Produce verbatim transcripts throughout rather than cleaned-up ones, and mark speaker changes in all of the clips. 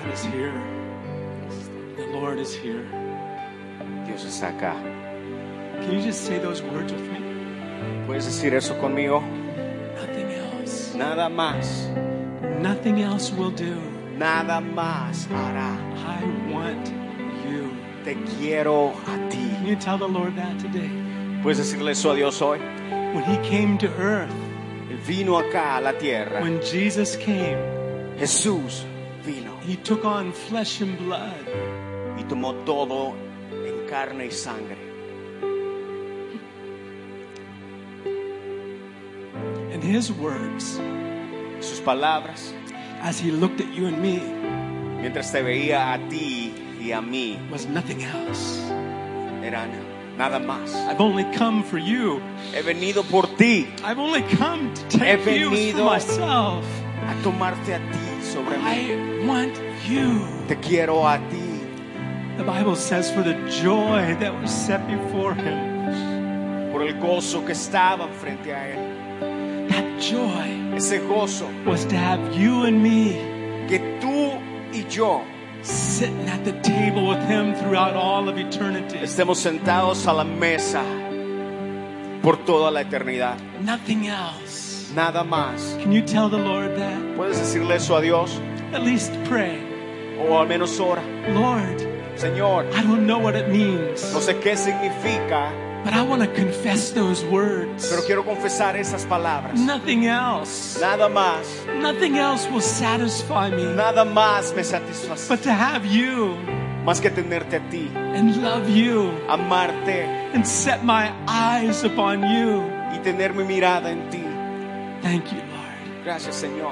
Speaker 1: is here. The Lord is here.
Speaker 2: Dios está acá.
Speaker 1: Can you just say those words with me?
Speaker 2: ¿Puedes decir eso conmigo?
Speaker 1: Nothing else.
Speaker 2: Nada más.
Speaker 1: Nothing else will do.
Speaker 2: Nada más hará.
Speaker 1: I want you.
Speaker 2: Te quiero a ti.
Speaker 1: Can you tell the Lord that today?
Speaker 2: ¿Puedes decirle eso a Dios hoy?
Speaker 1: When He came to earth,
Speaker 2: Él vino acá a la tierra.
Speaker 1: when Jesus came,
Speaker 2: Jesús vino
Speaker 1: He took on flesh and blood.
Speaker 2: y tomó todo en carne y sangre.
Speaker 1: And His words,
Speaker 2: Sus palabras,
Speaker 1: as He looked at you and me,
Speaker 2: mientras te veía a ti y a mí,
Speaker 1: was nothing else.
Speaker 2: eran nada más.
Speaker 1: I've only come for you.
Speaker 2: He venido por ti
Speaker 1: I've only come to take
Speaker 2: He
Speaker 1: you
Speaker 2: venido-
Speaker 1: for myself.
Speaker 2: a tomarte a ti sobre mí.
Speaker 1: I want you.
Speaker 2: Te quiero a ti.
Speaker 1: The Bible says for the joy that was set before Him,
Speaker 2: Por el gozo que estaba frente a Él.
Speaker 1: that joy
Speaker 2: Ese gozo
Speaker 1: was to have you and me
Speaker 2: que tú y yo
Speaker 1: sitting at the table with Him throughout all of eternity.
Speaker 2: estemos sentados a la mesa por toda la eternidad.
Speaker 1: Nothing else.
Speaker 2: Nada más.
Speaker 1: Can you tell the Lord that?
Speaker 2: ¿Puedes decirle eso a Dios?
Speaker 1: At least pray.
Speaker 2: O al menos ora.
Speaker 1: Lord,
Speaker 2: Señor,
Speaker 1: I don't know what it means,
Speaker 2: no sé qué significa,
Speaker 1: but I want to confess those words.
Speaker 2: pero quiero confesar esas palabras.
Speaker 1: Nothing else.
Speaker 2: Nada más.
Speaker 1: Nothing else will satisfy me
Speaker 2: Nada más me satisface.
Speaker 1: but to have you
Speaker 2: Más que tenerte a ti.
Speaker 1: and love you
Speaker 2: Amarte
Speaker 1: and set my eyes upon you.
Speaker 2: y tener mi mirada en ti.
Speaker 1: Thank you, Lord.
Speaker 2: Gracias, Señor.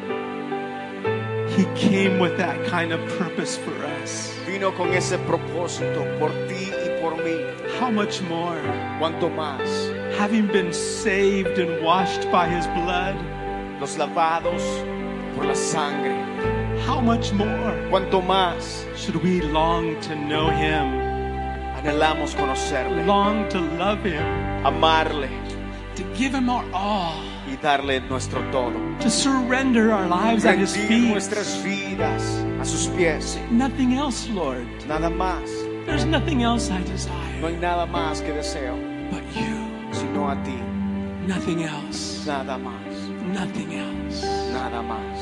Speaker 1: He came with that kind of purpose for us.
Speaker 2: Vino con ese propósito por ti y por mí.
Speaker 1: How much more,
Speaker 2: Cuanto más
Speaker 1: having been saved and washed by His blood,
Speaker 2: los lavados por la sangre.
Speaker 1: how much more
Speaker 2: Cuanto más
Speaker 1: should we long to know Him,
Speaker 2: anhelamos conocerle,
Speaker 1: long to love Him,
Speaker 2: amarle
Speaker 1: to give Him our all,
Speaker 2: y darle nuestro todo.
Speaker 1: to surrender our lives at His
Speaker 2: Rendir
Speaker 1: feet.
Speaker 2: nuestras vidas a sus pies.
Speaker 1: Nothing else, Lord.
Speaker 2: Nada más.
Speaker 1: There's nothing else I
Speaker 2: No
Speaker 1: desire
Speaker 2: hay nada más que deseo,
Speaker 1: but you.
Speaker 2: sino a ti.
Speaker 1: Nothing else.
Speaker 2: Nada más.
Speaker 1: Nothing else.
Speaker 2: Nada más.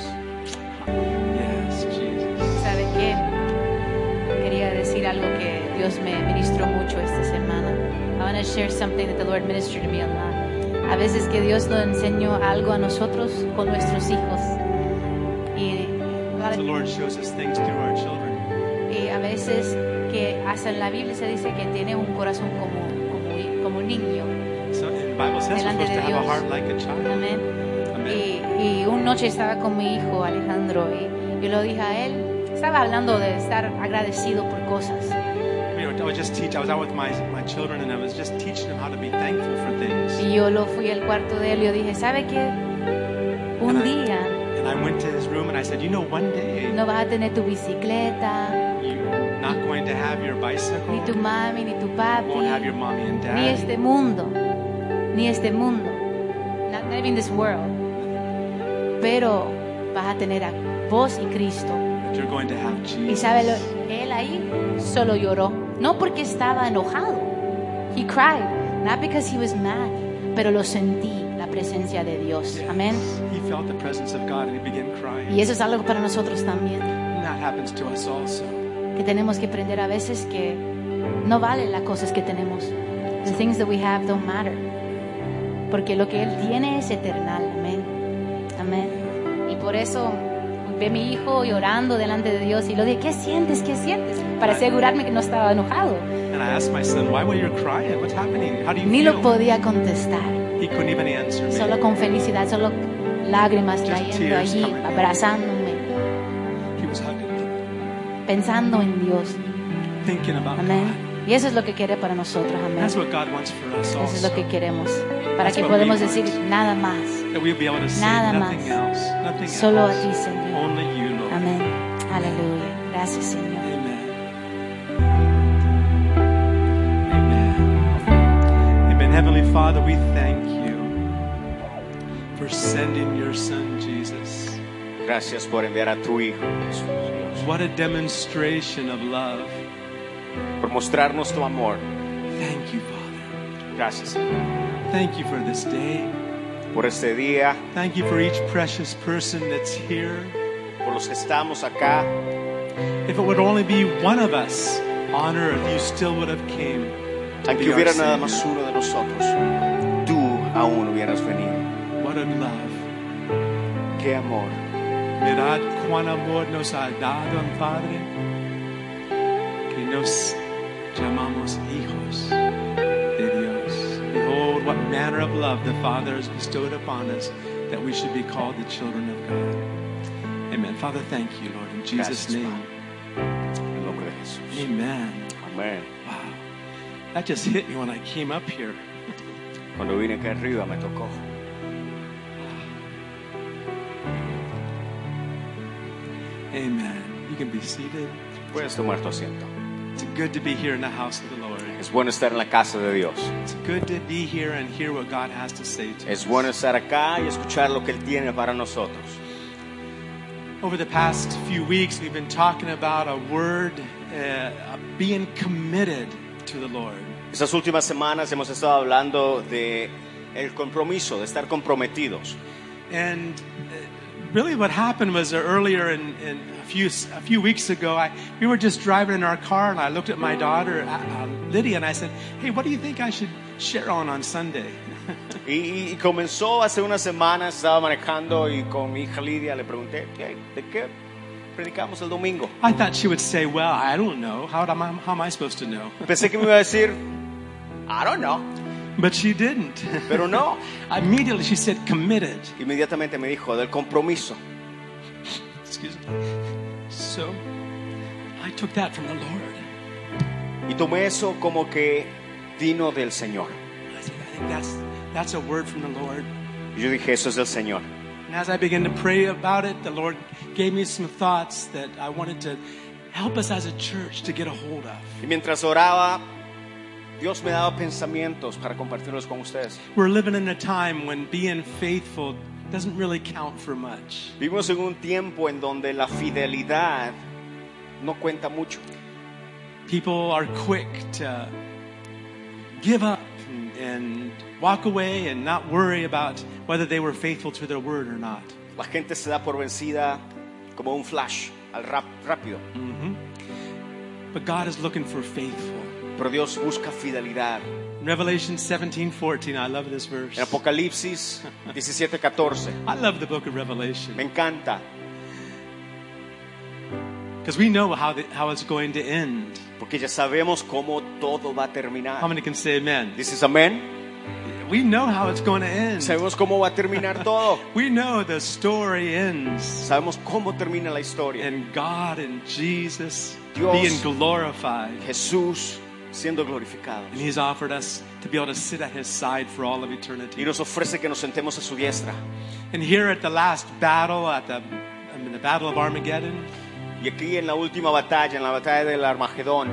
Speaker 1: Yes, Jesus.
Speaker 3: ¿Sabe qué? Quería decir algo que Dios me ministró mucho esta semana. I want to share something that the Lord ministered to me a lot. A veces que Dios nos enseñó algo a nosotros con nuestros hijos. Y,
Speaker 1: The Lord shows us things through our children.
Speaker 3: y a veces que hasta en la Biblia se dice que tiene un corazón como, como, como un niño.
Speaker 1: So the Bible says we're
Speaker 3: Delante
Speaker 1: supposed
Speaker 3: de
Speaker 1: to have a
Speaker 3: Dios.
Speaker 1: heart like a child.
Speaker 3: Amén.
Speaker 1: Amén.
Speaker 3: Y, y una noche estaba con mi hijo Alejandro y yo lo dije a él. Estaba hablando de estar agradecido por cosas.
Speaker 1: You know, I was just teach. I was out with my my children, and I was just teaching them how to be thankful for things.
Speaker 3: Y yo lo fui al cuarto de él y yo dije, ¿sabe qué? Un
Speaker 1: And I-
Speaker 3: día
Speaker 1: And I went to his room and I said, you know, one day
Speaker 3: no vas a tener tu bicicleta,
Speaker 1: you're not going to have your bicycle,
Speaker 3: ni tu mami, ni tu
Speaker 1: you
Speaker 3: papi,
Speaker 1: won't have your mommy and
Speaker 3: ni
Speaker 1: dad,
Speaker 3: este mundo, ni este mundo, not, not even this world. Pero vas a tener a vos y Cristo.
Speaker 1: but you're going to have
Speaker 3: Y
Speaker 1: Jesus.
Speaker 3: sabe, lo- él ahí solo lloró, no porque estaba enojado. He cried, not because he was mad, pero lo sentí, la presencia de Dios. Amén.
Speaker 1: He felt the presence of God and he began crying.
Speaker 3: Y eso es algo para nosotros también,
Speaker 1: And that happens to us also.
Speaker 3: que tenemos que aprender a veces que no valen las cosas que tenemos. The things that we have don't matter. Porque lo que Él tiene es eternal. Amén. Amén. Y por eso ve a mi hijo llorando delante de Dios y lo dije, ¿qué sientes? ¿Qué sientes? Para asegurarme que no estaba enojado.
Speaker 1: And I asked my son, why were you crying? What's happening? How do you
Speaker 3: Ni
Speaker 1: feel?
Speaker 3: lo podía contestar.
Speaker 1: He couldn't even answer me.
Speaker 3: Solo con felicidad, solo lágrimas
Speaker 1: Just
Speaker 3: cayendo
Speaker 1: tears
Speaker 3: allí,
Speaker 1: coming.
Speaker 3: abrazándome,
Speaker 1: He was hugging me,
Speaker 3: pensando en Dios.
Speaker 1: thinking about
Speaker 3: Amén.
Speaker 1: God.
Speaker 3: Y eso es lo que quiere para nosotros. Amén.
Speaker 1: That's what God wants for us
Speaker 3: Eso es
Speaker 1: also.
Speaker 3: lo que queremos. Para
Speaker 1: That's
Speaker 3: que
Speaker 1: what
Speaker 3: podamos
Speaker 1: we
Speaker 3: decir
Speaker 1: want.
Speaker 3: nada más.
Speaker 1: That we'll be able to say
Speaker 3: Nada
Speaker 1: nothing
Speaker 3: más.
Speaker 1: else. Nothing
Speaker 3: Solo a
Speaker 1: else.
Speaker 3: ti, Señor.
Speaker 1: Only you, Lord.
Speaker 3: Amén. Aleluya. Gracias, Señor.
Speaker 1: Amen. Amen. Amen. Heavenly Father, we thank you for sending your Son, Jesus.
Speaker 2: Gracias por enviar a tu Hijo, Jesús.
Speaker 1: what a demonstration of love.
Speaker 2: por mostrarnos tu amor.
Speaker 1: Thank you, Father.
Speaker 2: Gracias, Señor,
Speaker 1: Thank you for this day.
Speaker 2: por este día,
Speaker 1: Thank you for each precious person that's here.
Speaker 2: por los que estamos acá.
Speaker 1: If it would only be one of us on earth, you still would have came to
Speaker 2: Aunque
Speaker 1: be our
Speaker 2: hubiera nada
Speaker 1: Savior.
Speaker 2: más uno de nosotros, tú aún hubieras venido.
Speaker 1: What a love.
Speaker 2: Qué amor.
Speaker 1: Mirad cuán amor nos ha dado el Padre, que nos llamamos hijos de Dios. Behold, what manner of love the Father has bestowed upon us, that we should be called the children of God. Amen. Father, thank you, Lord, in Jesus'
Speaker 2: Gracias,
Speaker 1: name.
Speaker 2: En el nombre de Jesús.
Speaker 1: Amen.
Speaker 2: Amén.
Speaker 1: Wow. That just hit me when I came up here.
Speaker 2: Cuando vine acá arriba me tocó.
Speaker 1: Amen. You can be seated.
Speaker 2: Puedes tomar tu asiento.
Speaker 1: It's good to be here in the house of the Lord.
Speaker 2: Es bueno estar en la casa de Dios.
Speaker 1: It's good to be here and hear what God has to say to
Speaker 2: Es
Speaker 1: us.
Speaker 2: bueno estar acá y escuchar lo que Él tiene para nosotros.
Speaker 1: Over the past few weeks, we've been talking about a word, uh, being committed to the Lord.
Speaker 2: Estas últimas semanas hemos estado hablando de el compromiso, de estar comprometidos.
Speaker 1: And uh, really what happened was that earlier in, in a few a few weeks ago, I, we were just driving in our car, and I looked at my daughter, uh, uh, Lydia, and I said, hey, what do you think I should share on on Sunday?
Speaker 2: Y, y comenzó hace unas semanas, estaba manejando y con mi hija Lidia le pregunté, ¿qué, ¿de qué predicamos el domingo?
Speaker 1: I thought she would say, well, I don't know. How am I, how am I supposed to know?
Speaker 2: Pensé que me iba a decir, I don't know,
Speaker 1: But she didn't.
Speaker 2: pero no.
Speaker 1: Immediately she said, committed.
Speaker 2: Inmediatamente me dijo del compromiso.
Speaker 1: Excuse me. So I took that from the Lord.
Speaker 2: Y tomé eso como que vino del Señor.
Speaker 1: I said, I think that's that's a word from the Lord.
Speaker 2: Y yo dije, eso es del Señor.
Speaker 1: And as I began to pray about it, the Lord gave me some thoughts that I wanted to help us as a church to get a hold of.
Speaker 2: Y mientras oraba, Dios me daba pensamientos para compartirlos con ustedes.
Speaker 1: We're living in a time when being faithful doesn't really count for much.
Speaker 2: Vivimos en un tiempo en donde la fidelidad no cuenta mucho.
Speaker 1: People are quick to give up and, and walk away and not worry about whether they were faithful to their word or not.
Speaker 2: La gente se da por vencida como un flash, al rap, rápido.
Speaker 1: Mm-hmm. But God is looking for faithful.
Speaker 2: Pero Dios busca fidelidad.
Speaker 1: In Revelation seventeen fourteen, I love this verse.
Speaker 2: En Apocalipsis diecisiete catorce,
Speaker 1: I love the book of Revelation
Speaker 2: me encanta,
Speaker 1: because we know how the, how it's going to end.
Speaker 2: porque ya sabemos cómo todo va a terminar.
Speaker 1: How many can say amen?
Speaker 2: ¿Dices amén?
Speaker 1: We know how it's going to end.
Speaker 2: Sabemos cómo va a terminar todo.
Speaker 1: We know the story ends.
Speaker 2: Sabemos cómo termina la historia.
Speaker 1: And God and Jesus
Speaker 2: Dios,
Speaker 1: being glorified.
Speaker 2: Jesús siendo glorificado.
Speaker 1: And He's offered us to be able to sit at His side for all of eternity.
Speaker 2: Y nos ofrece que nos sentemos a su diestra.
Speaker 1: And here at the last battle, at the, I mean, the battle of Armageddon,
Speaker 2: Y aquí en la última batalla, en la batalla del Armagedón,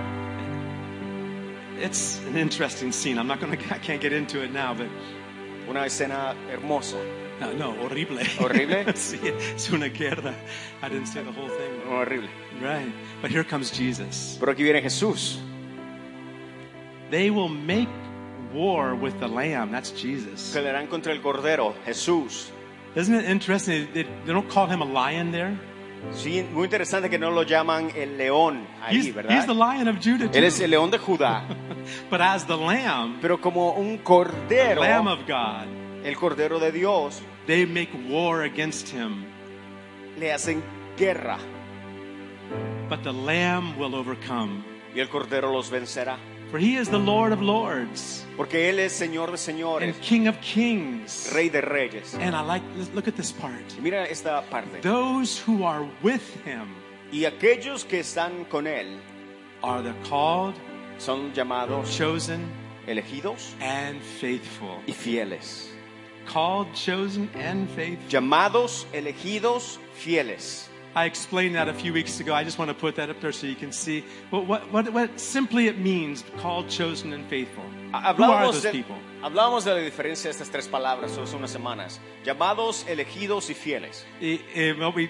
Speaker 1: it's an interesting scene. I'm not going to, I can't get into it now, but
Speaker 2: una escena hermosa.
Speaker 1: no, no, horrible.
Speaker 2: ¿Horrible?
Speaker 1: Sí, es una guerra. I didn't say the whole thing.
Speaker 2: No, horrible.
Speaker 1: Right. But here comes Jesus.
Speaker 2: Pero aquí viene Jesús.
Speaker 1: They will make war with the Lamb. That's Jesus.
Speaker 2: Pelearán contra el Cordero, Jesús.
Speaker 1: Isn't it interesting? They, they don't call him a lion there.
Speaker 2: Sí, muy interesante que no lo llaman el león ahí,
Speaker 1: He's,
Speaker 2: ¿verdad?
Speaker 1: he's the Lion of Judah too.
Speaker 2: Él es el león de Judá,
Speaker 1: But as the Lamb,
Speaker 2: pero como un cordero,
Speaker 1: Lamb of God,
Speaker 2: el cordero de Dios,
Speaker 1: they make war against him.
Speaker 2: le hacen guerra
Speaker 1: But the Lamb will overcome.
Speaker 2: y el cordero los vencerá.
Speaker 1: For he is the Lord of lords
Speaker 2: Porque Él es Señor de señores,
Speaker 1: and King of kings.
Speaker 2: Rey de reyes.
Speaker 1: And I like, let's look at this part.
Speaker 2: Y mira esta parte.
Speaker 1: Those who are with him
Speaker 2: Y aquellos que están con Él
Speaker 1: are the called,
Speaker 2: son llamados
Speaker 1: chosen,
Speaker 2: elegidos
Speaker 1: and faithful.
Speaker 2: y fieles.
Speaker 1: Called, chosen, and faithful.
Speaker 2: Llamados, elegidos, fieles.
Speaker 1: I explained that a few weeks ago. I just want to put that up there so you can see what, what, what, what simply it means, called, chosen, and faithful. Who are
Speaker 2: Hablábamos
Speaker 1: those
Speaker 2: de,
Speaker 1: people?
Speaker 2: hablábamos de la diferencia de estas tres palabras hace unas semanas. Llamados, elegidos y fieles.
Speaker 1: Eh, eh, well, we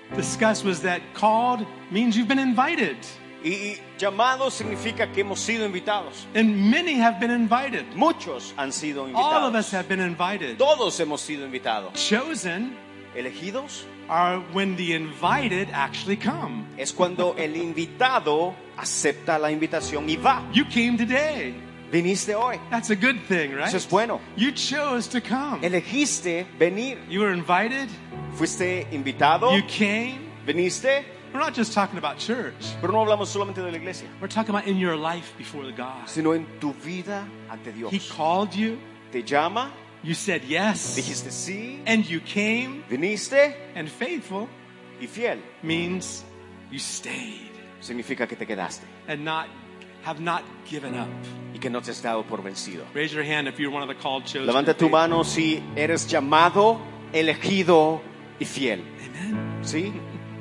Speaker 1: discussed was that called means you've been invited.
Speaker 2: Y, y llamado significa que hemos sido invitados.
Speaker 1: And many have been invited.
Speaker 2: Muchos han sido
Speaker 1: All of us
Speaker 2: invitados.
Speaker 1: have been invited.
Speaker 2: Todos hemos sido invitados.
Speaker 1: Chosen
Speaker 2: Elegidos
Speaker 1: are when the invited actually come.
Speaker 2: es cuando el invitado acepta la invitación y va.
Speaker 1: You came today.
Speaker 2: Viniste hoy.
Speaker 1: That's a good thing, right?
Speaker 2: Eso es bueno.
Speaker 1: You chose to come.
Speaker 2: Elegiste venir.
Speaker 1: You were invited.
Speaker 2: Fuiste invitado.
Speaker 1: You came.
Speaker 2: Viniste.
Speaker 1: We're not just talking about church.
Speaker 2: Pero no hablamos solamente de la iglesia,
Speaker 1: We're talking about in your life before the God.
Speaker 2: sino en tu vida ante Dios.
Speaker 1: He called you.
Speaker 2: Te llama,
Speaker 1: You said yes.
Speaker 2: dijiste sí,
Speaker 1: And you came.
Speaker 2: viniste
Speaker 1: And faithful
Speaker 2: y fiel.
Speaker 1: means you stayed
Speaker 2: Significa que te quedaste
Speaker 1: and not have not given up.
Speaker 2: y que no te has dado por vencido.
Speaker 1: Raise your hand if you're one of the called, chosen.
Speaker 2: Levanta tu mano si eres llamado, elegido y fiel.
Speaker 1: Amen.
Speaker 2: ¿Sí?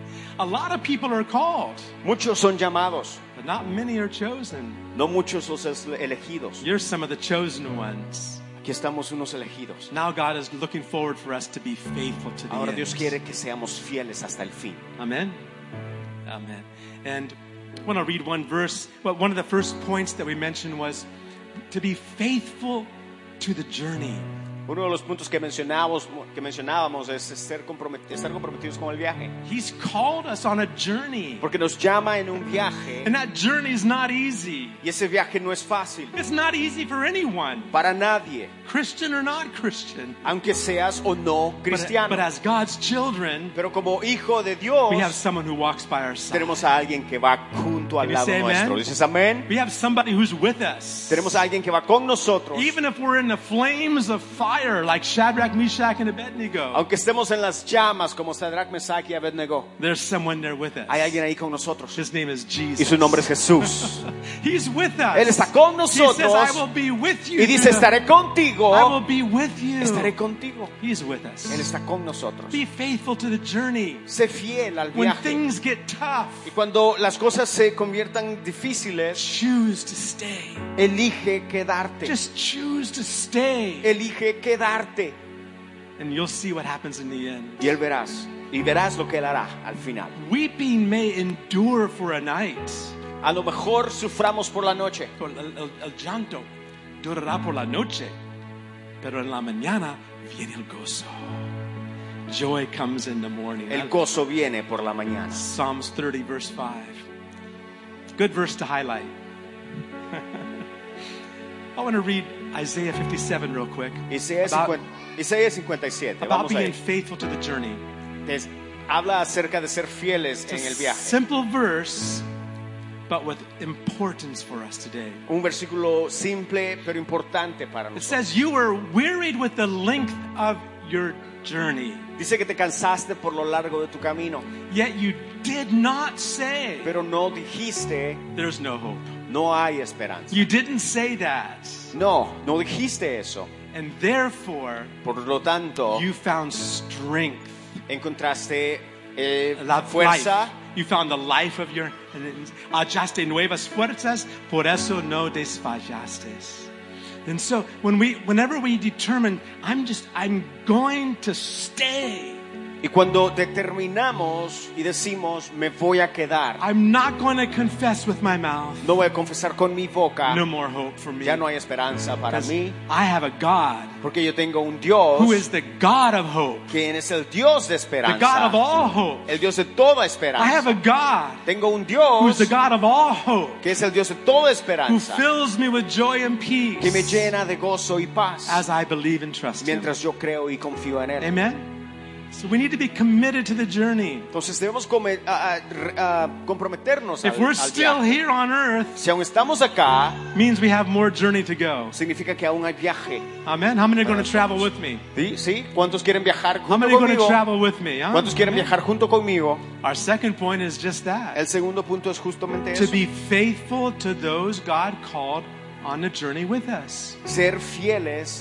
Speaker 1: A lot of people are called,
Speaker 2: Muchos son llamados,
Speaker 1: but not many are chosen.
Speaker 2: no muchos son elegidos.
Speaker 1: You're some of the chosen ones.
Speaker 2: Aquí estamos unos elegidos.
Speaker 1: Now God is looking forward for us to be faithful to the
Speaker 2: Ahora
Speaker 1: end.
Speaker 2: Dios quiere que seamos fieles hasta el fin.
Speaker 1: Amen. Amen. And I want to read one verse. Well, one of the first points that we mentioned was to be faithful to the journey.
Speaker 2: Uno de los puntos que mencionábamos, que mencionábamos es ser compromet- estar comprometidos con el viaje.
Speaker 1: He's called us on a journey.
Speaker 2: Porque nos llama en un viaje
Speaker 1: And that journey is not easy.
Speaker 2: y ese viaje no es fácil
Speaker 1: It's not easy for anyone,
Speaker 2: para nadie,
Speaker 1: Christian or not Christian.
Speaker 2: aunque seas o no
Speaker 1: But,
Speaker 2: cristiano.
Speaker 1: but as God's children,
Speaker 2: Pero como hijo de Dios,
Speaker 1: we have someone who walks by our side.
Speaker 2: tenemos a alguien que va junto al
Speaker 1: Can you
Speaker 2: lado
Speaker 1: say
Speaker 2: nuestro.
Speaker 1: amen?
Speaker 2: ¿Dices amén?
Speaker 1: We have somebody who's with us.
Speaker 2: Tenemos a alguien que va con nosotros.
Speaker 1: Even if we're in the flames of fire like Shadrach, Meshach, and Abednego,
Speaker 2: Aunque estemos en las llamas como Sadrach, Mesach y Abednego,
Speaker 1: there's someone there with us.
Speaker 2: hay alguien ahí con nosotros.
Speaker 1: His name is Jesus.
Speaker 2: Y su nombre es Jesús.
Speaker 1: He's with us.
Speaker 2: Él está con
Speaker 1: He says, I
Speaker 2: nosotros
Speaker 1: will be with you.
Speaker 2: y dice,
Speaker 1: through the-
Speaker 2: estaré contigo.
Speaker 1: I will be with you.
Speaker 2: Estaré contigo.
Speaker 1: He's with us.
Speaker 2: Él está con nosotros.
Speaker 1: Be faithful to the journey.
Speaker 2: Sé fiel al
Speaker 1: When
Speaker 2: viaje.
Speaker 1: things get tough,
Speaker 2: Y cuando las cosas se conviertan difíciles,
Speaker 1: choose to stay.
Speaker 2: elige quedarte.
Speaker 1: Just choose to stay.
Speaker 2: Elige quedarte.
Speaker 1: And you'll see what happens in the end.
Speaker 2: Y él verás. Y verás lo que él hará al final.
Speaker 1: Weeping may endure for a night.
Speaker 2: A lo mejor suframos por la noche.
Speaker 1: El, el- el llanto durará por la noche, pero en la mañana viene el gozo. Joy comes in the morning.
Speaker 2: El gozo viene por la mañana.
Speaker 1: Psalms thirty, verse five. Good verse to highlight. I want to read Isaiah fifty-seven real quick.
Speaker 2: Isaías
Speaker 1: About,
Speaker 2: cincuenta, Isaías cincuenta y siete.
Speaker 1: about
Speaker 2: Vamos
Speaker 1: being
Speaker 2: ahí.
Speaker 1: faithful to the journey.
Speaker 2: Es- habla acerca de ser fieles
Speaker 1: It's
Speaker 2: en
Speaker 1: a
Speaker 2: el viaje.
Speaker 1: simple verse, but with importance for us today.
Speaker 2: Un versículo simple pero importante para
Speaker 1: It
Speaker 2: nosotros.
Speaker 1: says, you were wearied with the length of your journey,
Speaker 2: Dice que te cansaste por lo largo de tu camino,
Speaker 1: yet you did not say,
Speaker 2: pero no dijiste
Speaker 1: there's no hope.
Speaker 2: no hay esperanza.
Speaker 1: You didn't say that.
Speaker 2: No, no dijiste eso.
Speaker 1: And therefore,
Speaker 2: Por lo tanto,
Speaker 1: you found strength,
Speaker 2: encontraste eh,
Speaker 1: la
Speaker 2: fuerza.
Speaker 1: life. You found the life of your, and it- hallaste nuevas fuerzas, por eso no desfallaste. And so, when we, whenever we determine, I'm just, I'm going to stay.
Speaker 2: Y cuando determinamos y decimos, me voy a quedar,
Speaker 1: I'm not going to confess with my mouth.
Speaker 2: no voy a confesar con mi boca,
Speaker 1: No more hope for me.
Speaker 2: ya no hay esperanza para
Speaker 1: Because
Speaker 2: mí,
Speaker 1: I have a God
Speaker 2: porque yo tengo un Dios
Speaker 1: who is the God of hope,
Speaker 2: quien es el Dios de
Speaker 1: the God of
Speaker 2: esperanza,
Speaker 1: all hope.
Speaker 2: el Dios de toda
Speaker 1: I have
Speaker 2: esperanza.
Speaker 1: a God
Speaker 2: Tengo un
Speaker 1: who is
Speaker 2: Dios
Speaker 1: the God of all hope,
Speaker 2: que es el Dios de toda
Speaker 1: who
Speaker 2: esperanza,
Speaker 1: fills me with joy and peace
Speaker 2: que me llena de gozo y paz
Speaker 1: as I believe and trust Him.
Speaker 2: mientras yo creo y confío en Él.
Speaker 1: Amen? So we need to be committed to the journey.
Speaker 2: Entonces debemos come- a- a- a comprometernos al,
Speaker 1: If we're
Speaker 2: al
Speaker 1: still
Speaker 2: viaje.
Speaker 1: here on earth,
Speaker 2: Si aún estamos acá,
Speaker 1: means we have more journey to go.
Speaker 2: significa que aún hay viaje.
Speaker 1: Amen? How many are going to travel with me?
Speaker 2: ¿Sí? ¿Sí? ¿Cuántos quieren viajar
Speaker 1: How
Speaker 2: junto
Speaker 1: many are going to
Speaker 2: conmigo?
Speaker 1: travel with me? Huh?
Speaker 2: ¿Cuántos quieren
Speaker 1: Amen?
Speaker 2: viajar junto conmigo?
Speaker 1: Our second point is just that.
Speaker 2: El segundo punto es justamente
Speaker 1: To
Speaker 2: eso.
Speaker 1: be faithful to those God called on the journey with us.
Speaker 2: Ser fieles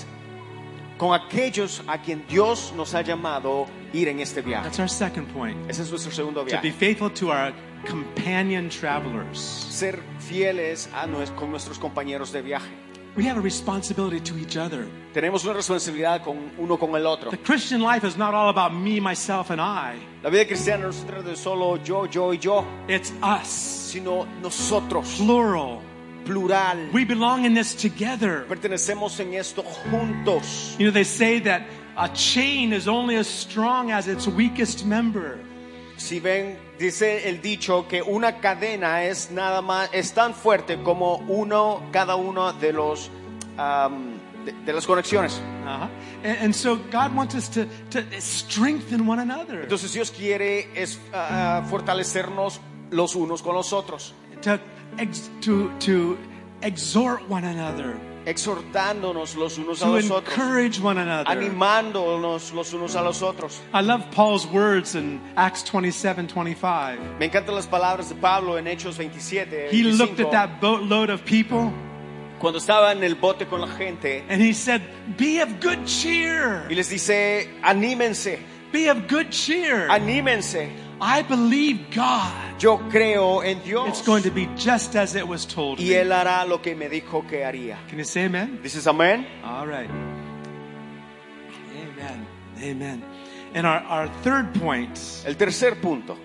Speaker 2: con aquellos a quien Dios nos ha llamado ir en este viaje.
Speaker 1: That's our second point.
Speaker 2: Ese es nuestro segundo
Speaker 1: To be
Speaker 2: viaje.
Speaker 1: faithful to our companion travelers.
Speaker 2: Ser fieles a nues- con nuestros compañeros de viaje.
Speaker 1: we have a responsibility to each other.
Speaker 2: Tenemos una responsabilidad con uno con el otro.
Speaker 1: The Christian life is not all about me, myself, and I.
Speaker 2: La vida cristiana no se trata de solo yo, yo y yo,
Speaker 1: It's us,
Speaker 2: sino nosotros,
Speaker 1: plural.
Speaker 2: plural.
Speaker 1: We belong in this together.
Speaker 2: Pertenecemos en esto juntos.
Speaker 1: You know, they say that a chain is only as strong as its weakest member.
Speaker 2: Si ven, dice el dicho que una cadena es nada más, es tan fuerte como uno, cada uno de los um, de, de las conexiones.
Speaker 1: Uh-huh. And, and so God wants us to, to strengthen one another,
Speaker 2: Entonces Dios quiere es, uh, fortalecernos los unos con los otros,
Speaker 1: to, ex, to, to exhort one another,
Speaker 2: exhortándonos los unos a
Speaker 1: to
Speaker 2: los otros,
Speaker 1: encourage one another.
Speaker 2: animándonos los unos a los otros.
Speaker 1: I love Paul's words in Acts twenty-seven twenty-five.
Speaker 2: Me encantan las palabras de Pablo en Hechos veintisiete,
Speaker 1: He looked
Speaker 2: veinticinco,
Speaker 1: at that boatload of people
Speaker 2: cuando estaba en el bote con la gente
Speaker 1: and he said, be of good cheer.
Speaker 2: y les dice, anímense,
Speaker 1: Be of good cheer.
Speaker 2: anímense.
Speaker 1: I believe God.
Speaker 2: Yo creo en Dios
Speaker 1: It's going to be just as it was told
Speaker 2: y
Speaker 1: me.
Speaker 2: Él hará lo que me dijo que haría.
Speaker 1: Can you say amen?
Speaker 2: ¿Dices amén?
Speaker 1: All right. Amen. Amen. And our, our third point
Speaker 2: El tercer punto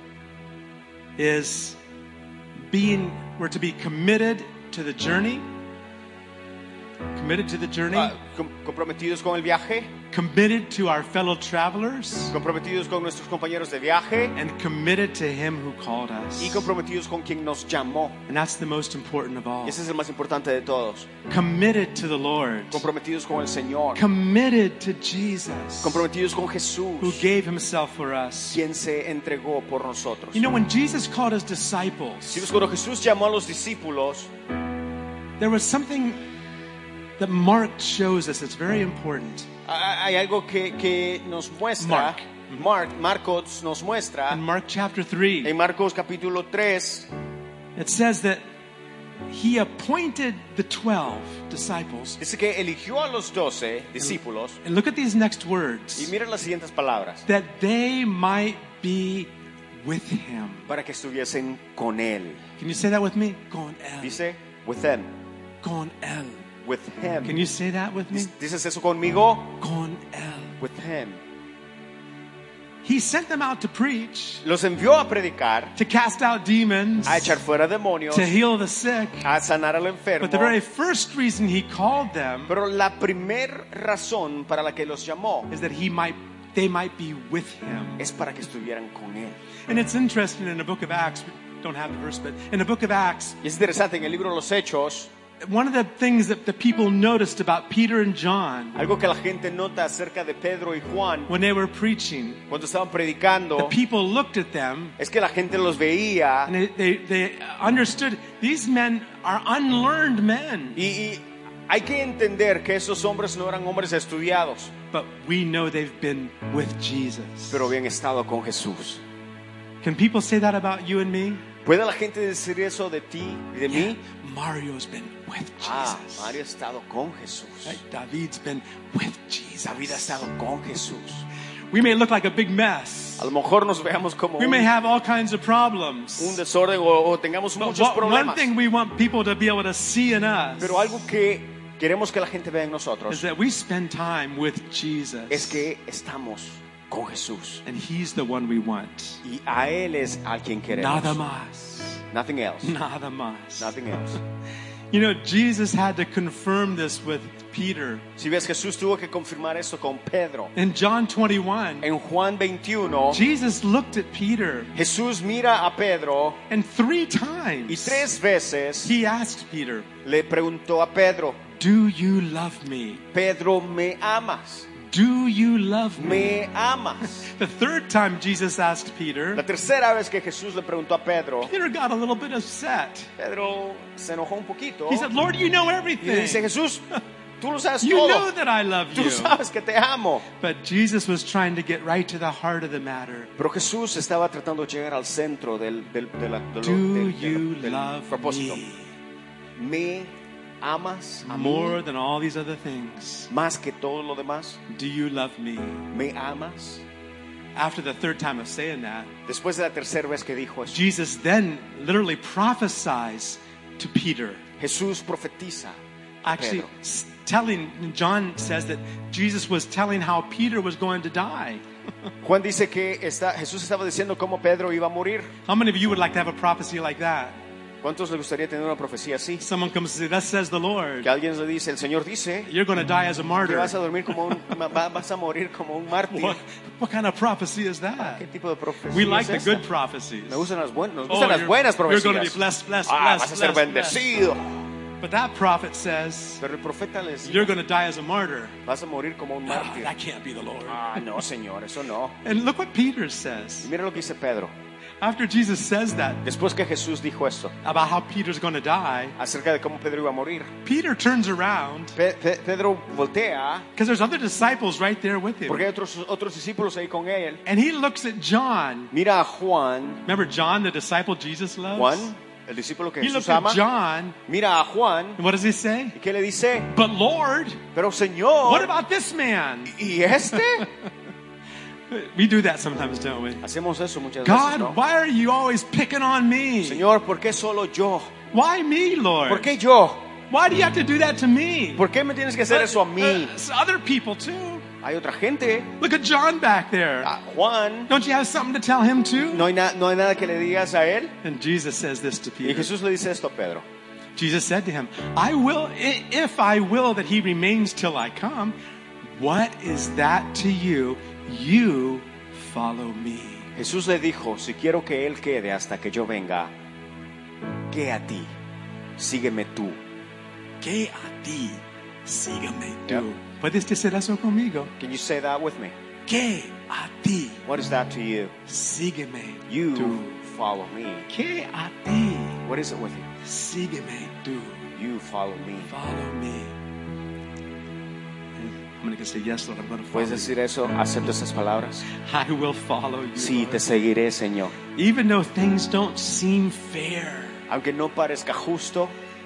Speaker 1: is being, we're to be committed to the journey. Committed to the journey.
Speaker 2: ah, com- comprometidos con el viaje,
Speaker 1: Committed to our fellow travelers.
Speaker 2: comprometidos con nuestros compañeros de viaje
Speaker 1: And committed to Him who called us.
Speaker 2: y comprometidos con quien nos llamó.
Speaker 1: And that's the most important of all.
Speaker 2: Ese es el más importante de todos.
Speaker 1: Committed to the Lord.
Speaker 2: Comprometidos con el Señor,
Speaker 1: Committed to Jesus,
Speaker 2: comprometidos con
Speaker 1: who
Speaker 2: Jesús,
Speaker 1: gave Himself for us.
Speaker 2: quien se entregó por nosotros.
Speaker 1: You know, when Jesus called His
Speaker 2: Si
Speaker 1: disciples,
Speaker 2: ves, cuando Jesús llamó a los discípulos,
Speaker 1: there was something that Mark shows us that's very important.
Speaker 2: ha- hay algo que, que nos muestra,
Speaker 1: Mark.
Speaker 2: Mark, Marcos nos muestra,
Speaker 1: In Mark chapter three,
Speaker 2: en Marcos capítulo tres,
Speaker 1: it says that He appointed the twelve disciples.
Speaker 2: dice que eligió a los doce discípulos,
Speaker 1: And look at these next
Speaker 2: y
Speaker 1: words.
Speaker 2: mira las siguientes palabras,
Speaker 1: That they might be with Him.
Speaker 2: para que estuviesen con Él.
Speaker 1: Can you say that with me? Con él.
Speaker 2: Dice, with them,
Speaker 1: Con él.
Speaker 2: with him.
Speaker 1: Can you say that with me?
Speaker 2: ¿Dices eso conmigo?
Speaker 1: Con él.
Speaker 2: With him.
Speaker 1: He sent them out to preach,
Speaker 2: Los envió a predicar,
Speaker 1: to cast out demons,
Speaker 2: a echar fuera demonios,
Speaker 1: to heal the sick.
Speaker 2: a sanar al enfermo.
Speaker 1: But the very first reason He called them
Speaker 2: Pero la primer razón para la que los llamó
Speaker 1: is that He might, they might be with Him.
Speaker 2: es para que estuvieran con Él.
Speaker 1: And it's interesting in the book of Acts, we don't have the verse, but in the book of Acts,
Speaker 2: Y es interesante, en el libro de los Hechos,
Speaker 1: one of the things that the people noticed about Peter and John
Speaker 2: algo que la gente nota acerca de Pedro y Juan,
Speaker 1: when they were preaching,
Speaker 2: cuando estaban predicando,
Speaker 1: the people looked at them
Speaker 2: es que la gente los veía
Speaker 1: and they, they, they understood these men are unlearned men,
Speaker 2: y, y hay que entender que esos hombres no eran hombres estudiados,
Speaker 1: but we know they've been with Jesus.
Speaker 2: pero habían estado con Jesús.
Speaker 1: Can people say that about you and me?
Speaker 2: ¿Puede la gente decir eso de ti y de mí?
Speaker 1: Mario's been with
Speaker 2: Ah,
Speaker 1: Jesus.
Speaker 2: Mario ha estado con Jesús.
Speaker 1: Right? David's been with Jesus.
Speaker 2: David ha estado con Jesús.
Speaker 1: We may look like a big mess.
Speaker 2: A lo mejor nos veamos como
Speaker 1: We
Speaker 2: un,
Speaker 1: may have all kinds of problems.
Speaker 2: un desorden o, o tengamos
Speaker 1: But
Speaker 2: muchos
Speaker 1: what, one
Speaker 2: problemas.
Speaker 1: thing we want people to be able to see in us
Speaker 2: Pero algo que queremos que la gente vea en
Speaker 1: is
Speaker 2: nosotros
Speaker 1: that we spend time with Jesus.
Speaker 2: es que estamos con Jesús.
Speaker 1: And He's the one we want.
Speaker 2: Y a Él es a quien queremos.
Speaker 1: Nada más.
Speaker 2: Nothing else.
Speaker 1: Nada más.
Speaker 2: Nothing else.
Speaker 1: You know, Jesus had to confirm this with Peter.
Speaker 2: Si ves, Jesús tuvo que confirmar eso con Pedro.
Speaker 1: In John twenty-one,
Speaker 2: En Juan veintiuno,
Speaker 1: Jesus looked at Peter,
Speaker 2: Jesús mira a Pedro
Speaker 1: and three
Speaker 2: y
Speaker 1: times
Speaker 2: tres veces
Speaker 1: He asked Peter,
Speaker 2: le preguntó a Pedro,
Speaker 1: do you love me?
Speaker 2: Pedro, ¿me amas?
Speaker 1: Do you love me?
Speaker 2: ¿Me amas?
Speaker 1: The third time Jesus asked Peter,
Speaker 2: La tercera vez que Jesús le preguntó a Pedro,
Speaker 1: Peter got a little bit upset.
Speaker 2: Pedro se enojó un poquito
Speaker 1: He said, Lord, you know
Speaker 2: y le
Speaker 1: everything.
Speaker 2: dice, Jesús, tú lo sabes
Speaker 1: You know
Speaker 2: todo.
Speaker 1: that I love
Speaker 2: Tú
Speaker 1: you.
Speaker 2: sabes que te amo.
Speaker 1: But Jesus was trying to get right to the heart of the matter.
Speaker 2: Pero Jesús estaba tratando de llegar al centro del, del, de la- de lo-
Speaker 1: Do
Speaker 2: del-
Speaker 1: you
Speaker 2: del- del
Speaker 1: love
Speaker 2: propósito.
Speaker 1: me
Speaker 2: ¿Me amas a mí
Speaker 1: more than all these other things?
Speaker 2: más que todo lo demás?
Speaker 1: Do you love me?
Speaker 2: ¿Me amas?
Speaker 1: After the third time of saying that,
Speaker 2: Después de la tercera vez que dijo eso,
Speaker 1: Jesus then literally prophesies to Peter.
Speaker 2: Jesús profetiza
Speaker 1: actually
Speaker 2: Pedro.
Speaker 1: s- telling, John says that Jesus was telling how Peter was going to die.
Speaker 2: Juan dice que está, Jesús estaba diciendo cómo Pedro iba a morir.
Speaker 1: How many of you would like to have a prophecy like that?
Speaker 2: ¿Cuántos les gustaría tener una profecía así?
Speaker 1: Someone comes and says, thus says the Lord,
Speaker 2: Que alguien le dice, el Señor dice
Speaker 1: you're going to die as a
Speaker 2: que
Speaker 1: martyr.
Speaker 2: vas a dormir como un, va- vas a morir como un mártir.
Speaker 1: What, what kind of prophecy is that?
Speaker 2: ¿Qué tipo de profecía
Speaker 1: We like
Speaker 2: es
Speaker 1: the
Speaker 2: esta?
Speaker 1: good prophecies.
Speaker 2: Me gustan las buenas, nos
Speaker 1: Oh,
Speaker 2: gustan las
Speaker 1: you're,
Speaker 2: buenas
Speaker 1: you're going to be
Speaker 2: profecías.
Speaker 1: blessed, blessed,
Speaker 2: Ah,
Speaker 1: blessed,
Speaker 2: vas a ser
Speaker 1: blessed, blessed.
Speaker 2: bendecido.
Speaker 1: But that prophet says,
Speaker 2: Pero el profeta le decía,
Speaker 1: you're going to die as a martyr.
Speaker 2: vas a morir como un
Speaker 1: Ah,
Speaker 2: mártir.
Speaker 1: that can't be the Lord.
Speaker 2: Ah, no, Señor, eso no.
Speaker 1: And look what Peter
Speaker 2: Y
Speaker 1: says.
Speaker 2: mira lo que dice Pedro.
Speaker 1: After Jesus says that
Speaker 2: Después que Jesús dijo esto
Speaker 1: about how Peter's going to die,
Speaker 2: acerca de cómo Pedro iba a morir,
Speaker 1: Peter turns around
Speaker 2: Pe- Pe- Pedro voltea
Speaker 1: because there's other disciples right there with him.
Speaker 2: porque hay otros, otros discípulos ahí con él.
Speaker 1: And he looks at John.
Speaker 2: Mira a Juan,
Speaker 1: Remember John, the disciple Jesus loves?
Speaker 2: Juan, el discípulo que
Speaker 1: He
Speaker 2: Jesús
Speaker 1: looks at
Speaker 2: ama.
Speaker 1: John,
Speaker 2: Mira a Juan
Speaker 1: and what does he say?
Speaker 2: y ¿qué le dice?
Speaker 1: But Lord,
Speaker 2: Pero Señor,
Speaker 1: what about this man?
Speaker 2: ¿y este?
Speaker 1: We do that sometimes, don't we?
Speaker 2: Hacemos eso muchas veces,
Speaker 1: God,
Speaker 2: ¿no?
Speaker 1: why are you always picking on me?
Speaker 2: Señor, ¿por qué solo yo?
Speaker 1: Why me, Lord?
Speaker 2: ¿Por qué yo?
Speaker 1: Why do you have to do that to me?
Speaker 2: ¿Por qué me tienes que hacer eso a mí?
Speaker 1: Uh, uh, other people too.
Speaker 2: Hay otra gente.
Speaker 1: Look at John back there.
Speaker 2: A Juan,
Speaker 1: Don't you have something to tell him too?
Speaker 2: no hay, na- no hay nada que le digas a él.
Speaker 1: And Jesus says this to
Speaker 2: Y
Speaker 1: Peter.
Speaker 2: Jesús le dice esto a Pedro.
Speaker 1: Jesus said to him, I will, i- if I will that he remains till I come, what is that to you? You follow me.
Speaker 2: Jesús le dijo, si quiero que él quede hasta que yo venga, ¿qué a ti? Sígueme tú.
Speaker 1: Que a ti, sígame tú.
Speaker 2: Yep.
Speaker 1: ¿Puedes decir eso conmigo?
Speaker 2: Can you say that with me?
Speaker 1: Que a ti,
Speaker 2: What is that to you?
Speaker 1: sígueme
Speaker 2: You
Speaker 1: tú.
Speaker 2: follow me.
Speaker 1: Que a ti,
Speaker 2: What is it with you?
Speaker 1: sígueme tú.
Speaker 2: You follow me.
Speaker 1: Follow me. I'm going to say yes, Lord. I'm going to follow
Speaker 2: ¿Puedes
Speaker 1: you.
Speaker 2: decir eso? ¿Acepto esas palabras?
Speaker 1: I will follow you.
Speaker 2: Sí,
Speaker 1: Lord.
Speaker 2: te seguiré, Señor.
Speaker 1: Even though things don't seem fair.
Speaker 2: Aunque no parezca justo,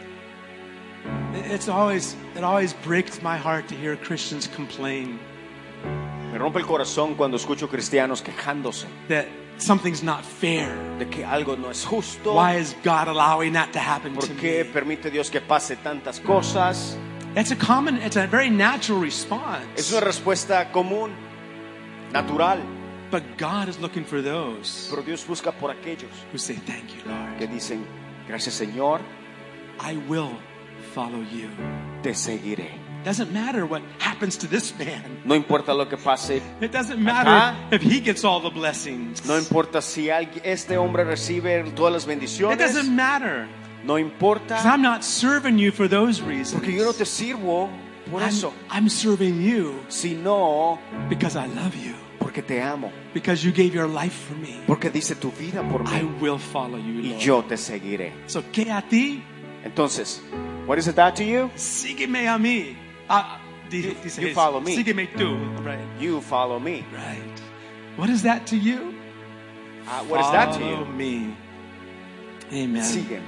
Speaker 1: It's always, it always breaks my heart to hear Christians complain
Speaker 2: me rompe el corazón cuando escucho cristianos quejándose
Speaker 1: that something's not fair.
Speaker 2: de que algo no es justo.
Speaker 1: Why is God allowing that to happen
Speaker 2: ¿Por
Speaker 1: to
Speaker 2: qué
Speaker 1: me?
Speaker 2: permite Dios que pase tantas cosas?
Speaker 1: It's a common, it's a very natural response.
Speaker 2: Es una respuesta común, natural,
Speaker 1: But God is looking for those
Speaker 2: pero Dios busca por aquellos
Speaker 1: who say, thank you, Lord.
Speaker 2: que dicen, gracias Señor,
Speaker 1: I will follow you.
Speaker 2: te seguiré.
Speaker 1: Doesn't matter what happens to this man.
Speaker 2: No importa lo que pase,
Speaker 1: It doesn't matter
Speaker 2: Ajá.
Speaker 1: if he gets all the blessings.
Speaker 2: no importa si alguien- este hombre recibe todas las
Speaker 1: It
Speaker 2: bendiciones,
Speaker 1: doesn't matter.
Speaker 2: no importa,
Speaker 1: Because I'm not serving you for those reasons.
Speaker 2: porque yo no te sirvo por
Speaker 1: I'm,
Speaker 2: eso,
Speaker 1: I'm serving you
Speaker 2: sino
Speaker 1: because I love you.
Speaker 2: porque te amo,
Speaker 1: Because you gave your life for me.
Speaker 2: porque dice tu vida por
Speaker 1: I
Speaker 2: mí
Speaker 1: will follow you,
Speaker 2: y
Speaker 1: Lord.
Speaker 2: yo te seguiré.
Speaker 1: So, que a ti,
Speaker 2: Entonces, what is it that to you?
Speaker 1: sígueme a mí. Ah, dice, dice,
Speaker 2: you follow me.
Speaker 1: Sígueme tú. Right.
Speaker 2: You follow me.
Speaker 1: Right. What is that to you?
Speaker 2: Uh, what is that to
Speaker 1: Follow
Speaker 2: you?
Speaker 1: me. Amen.
Speaker 2: Sígueme.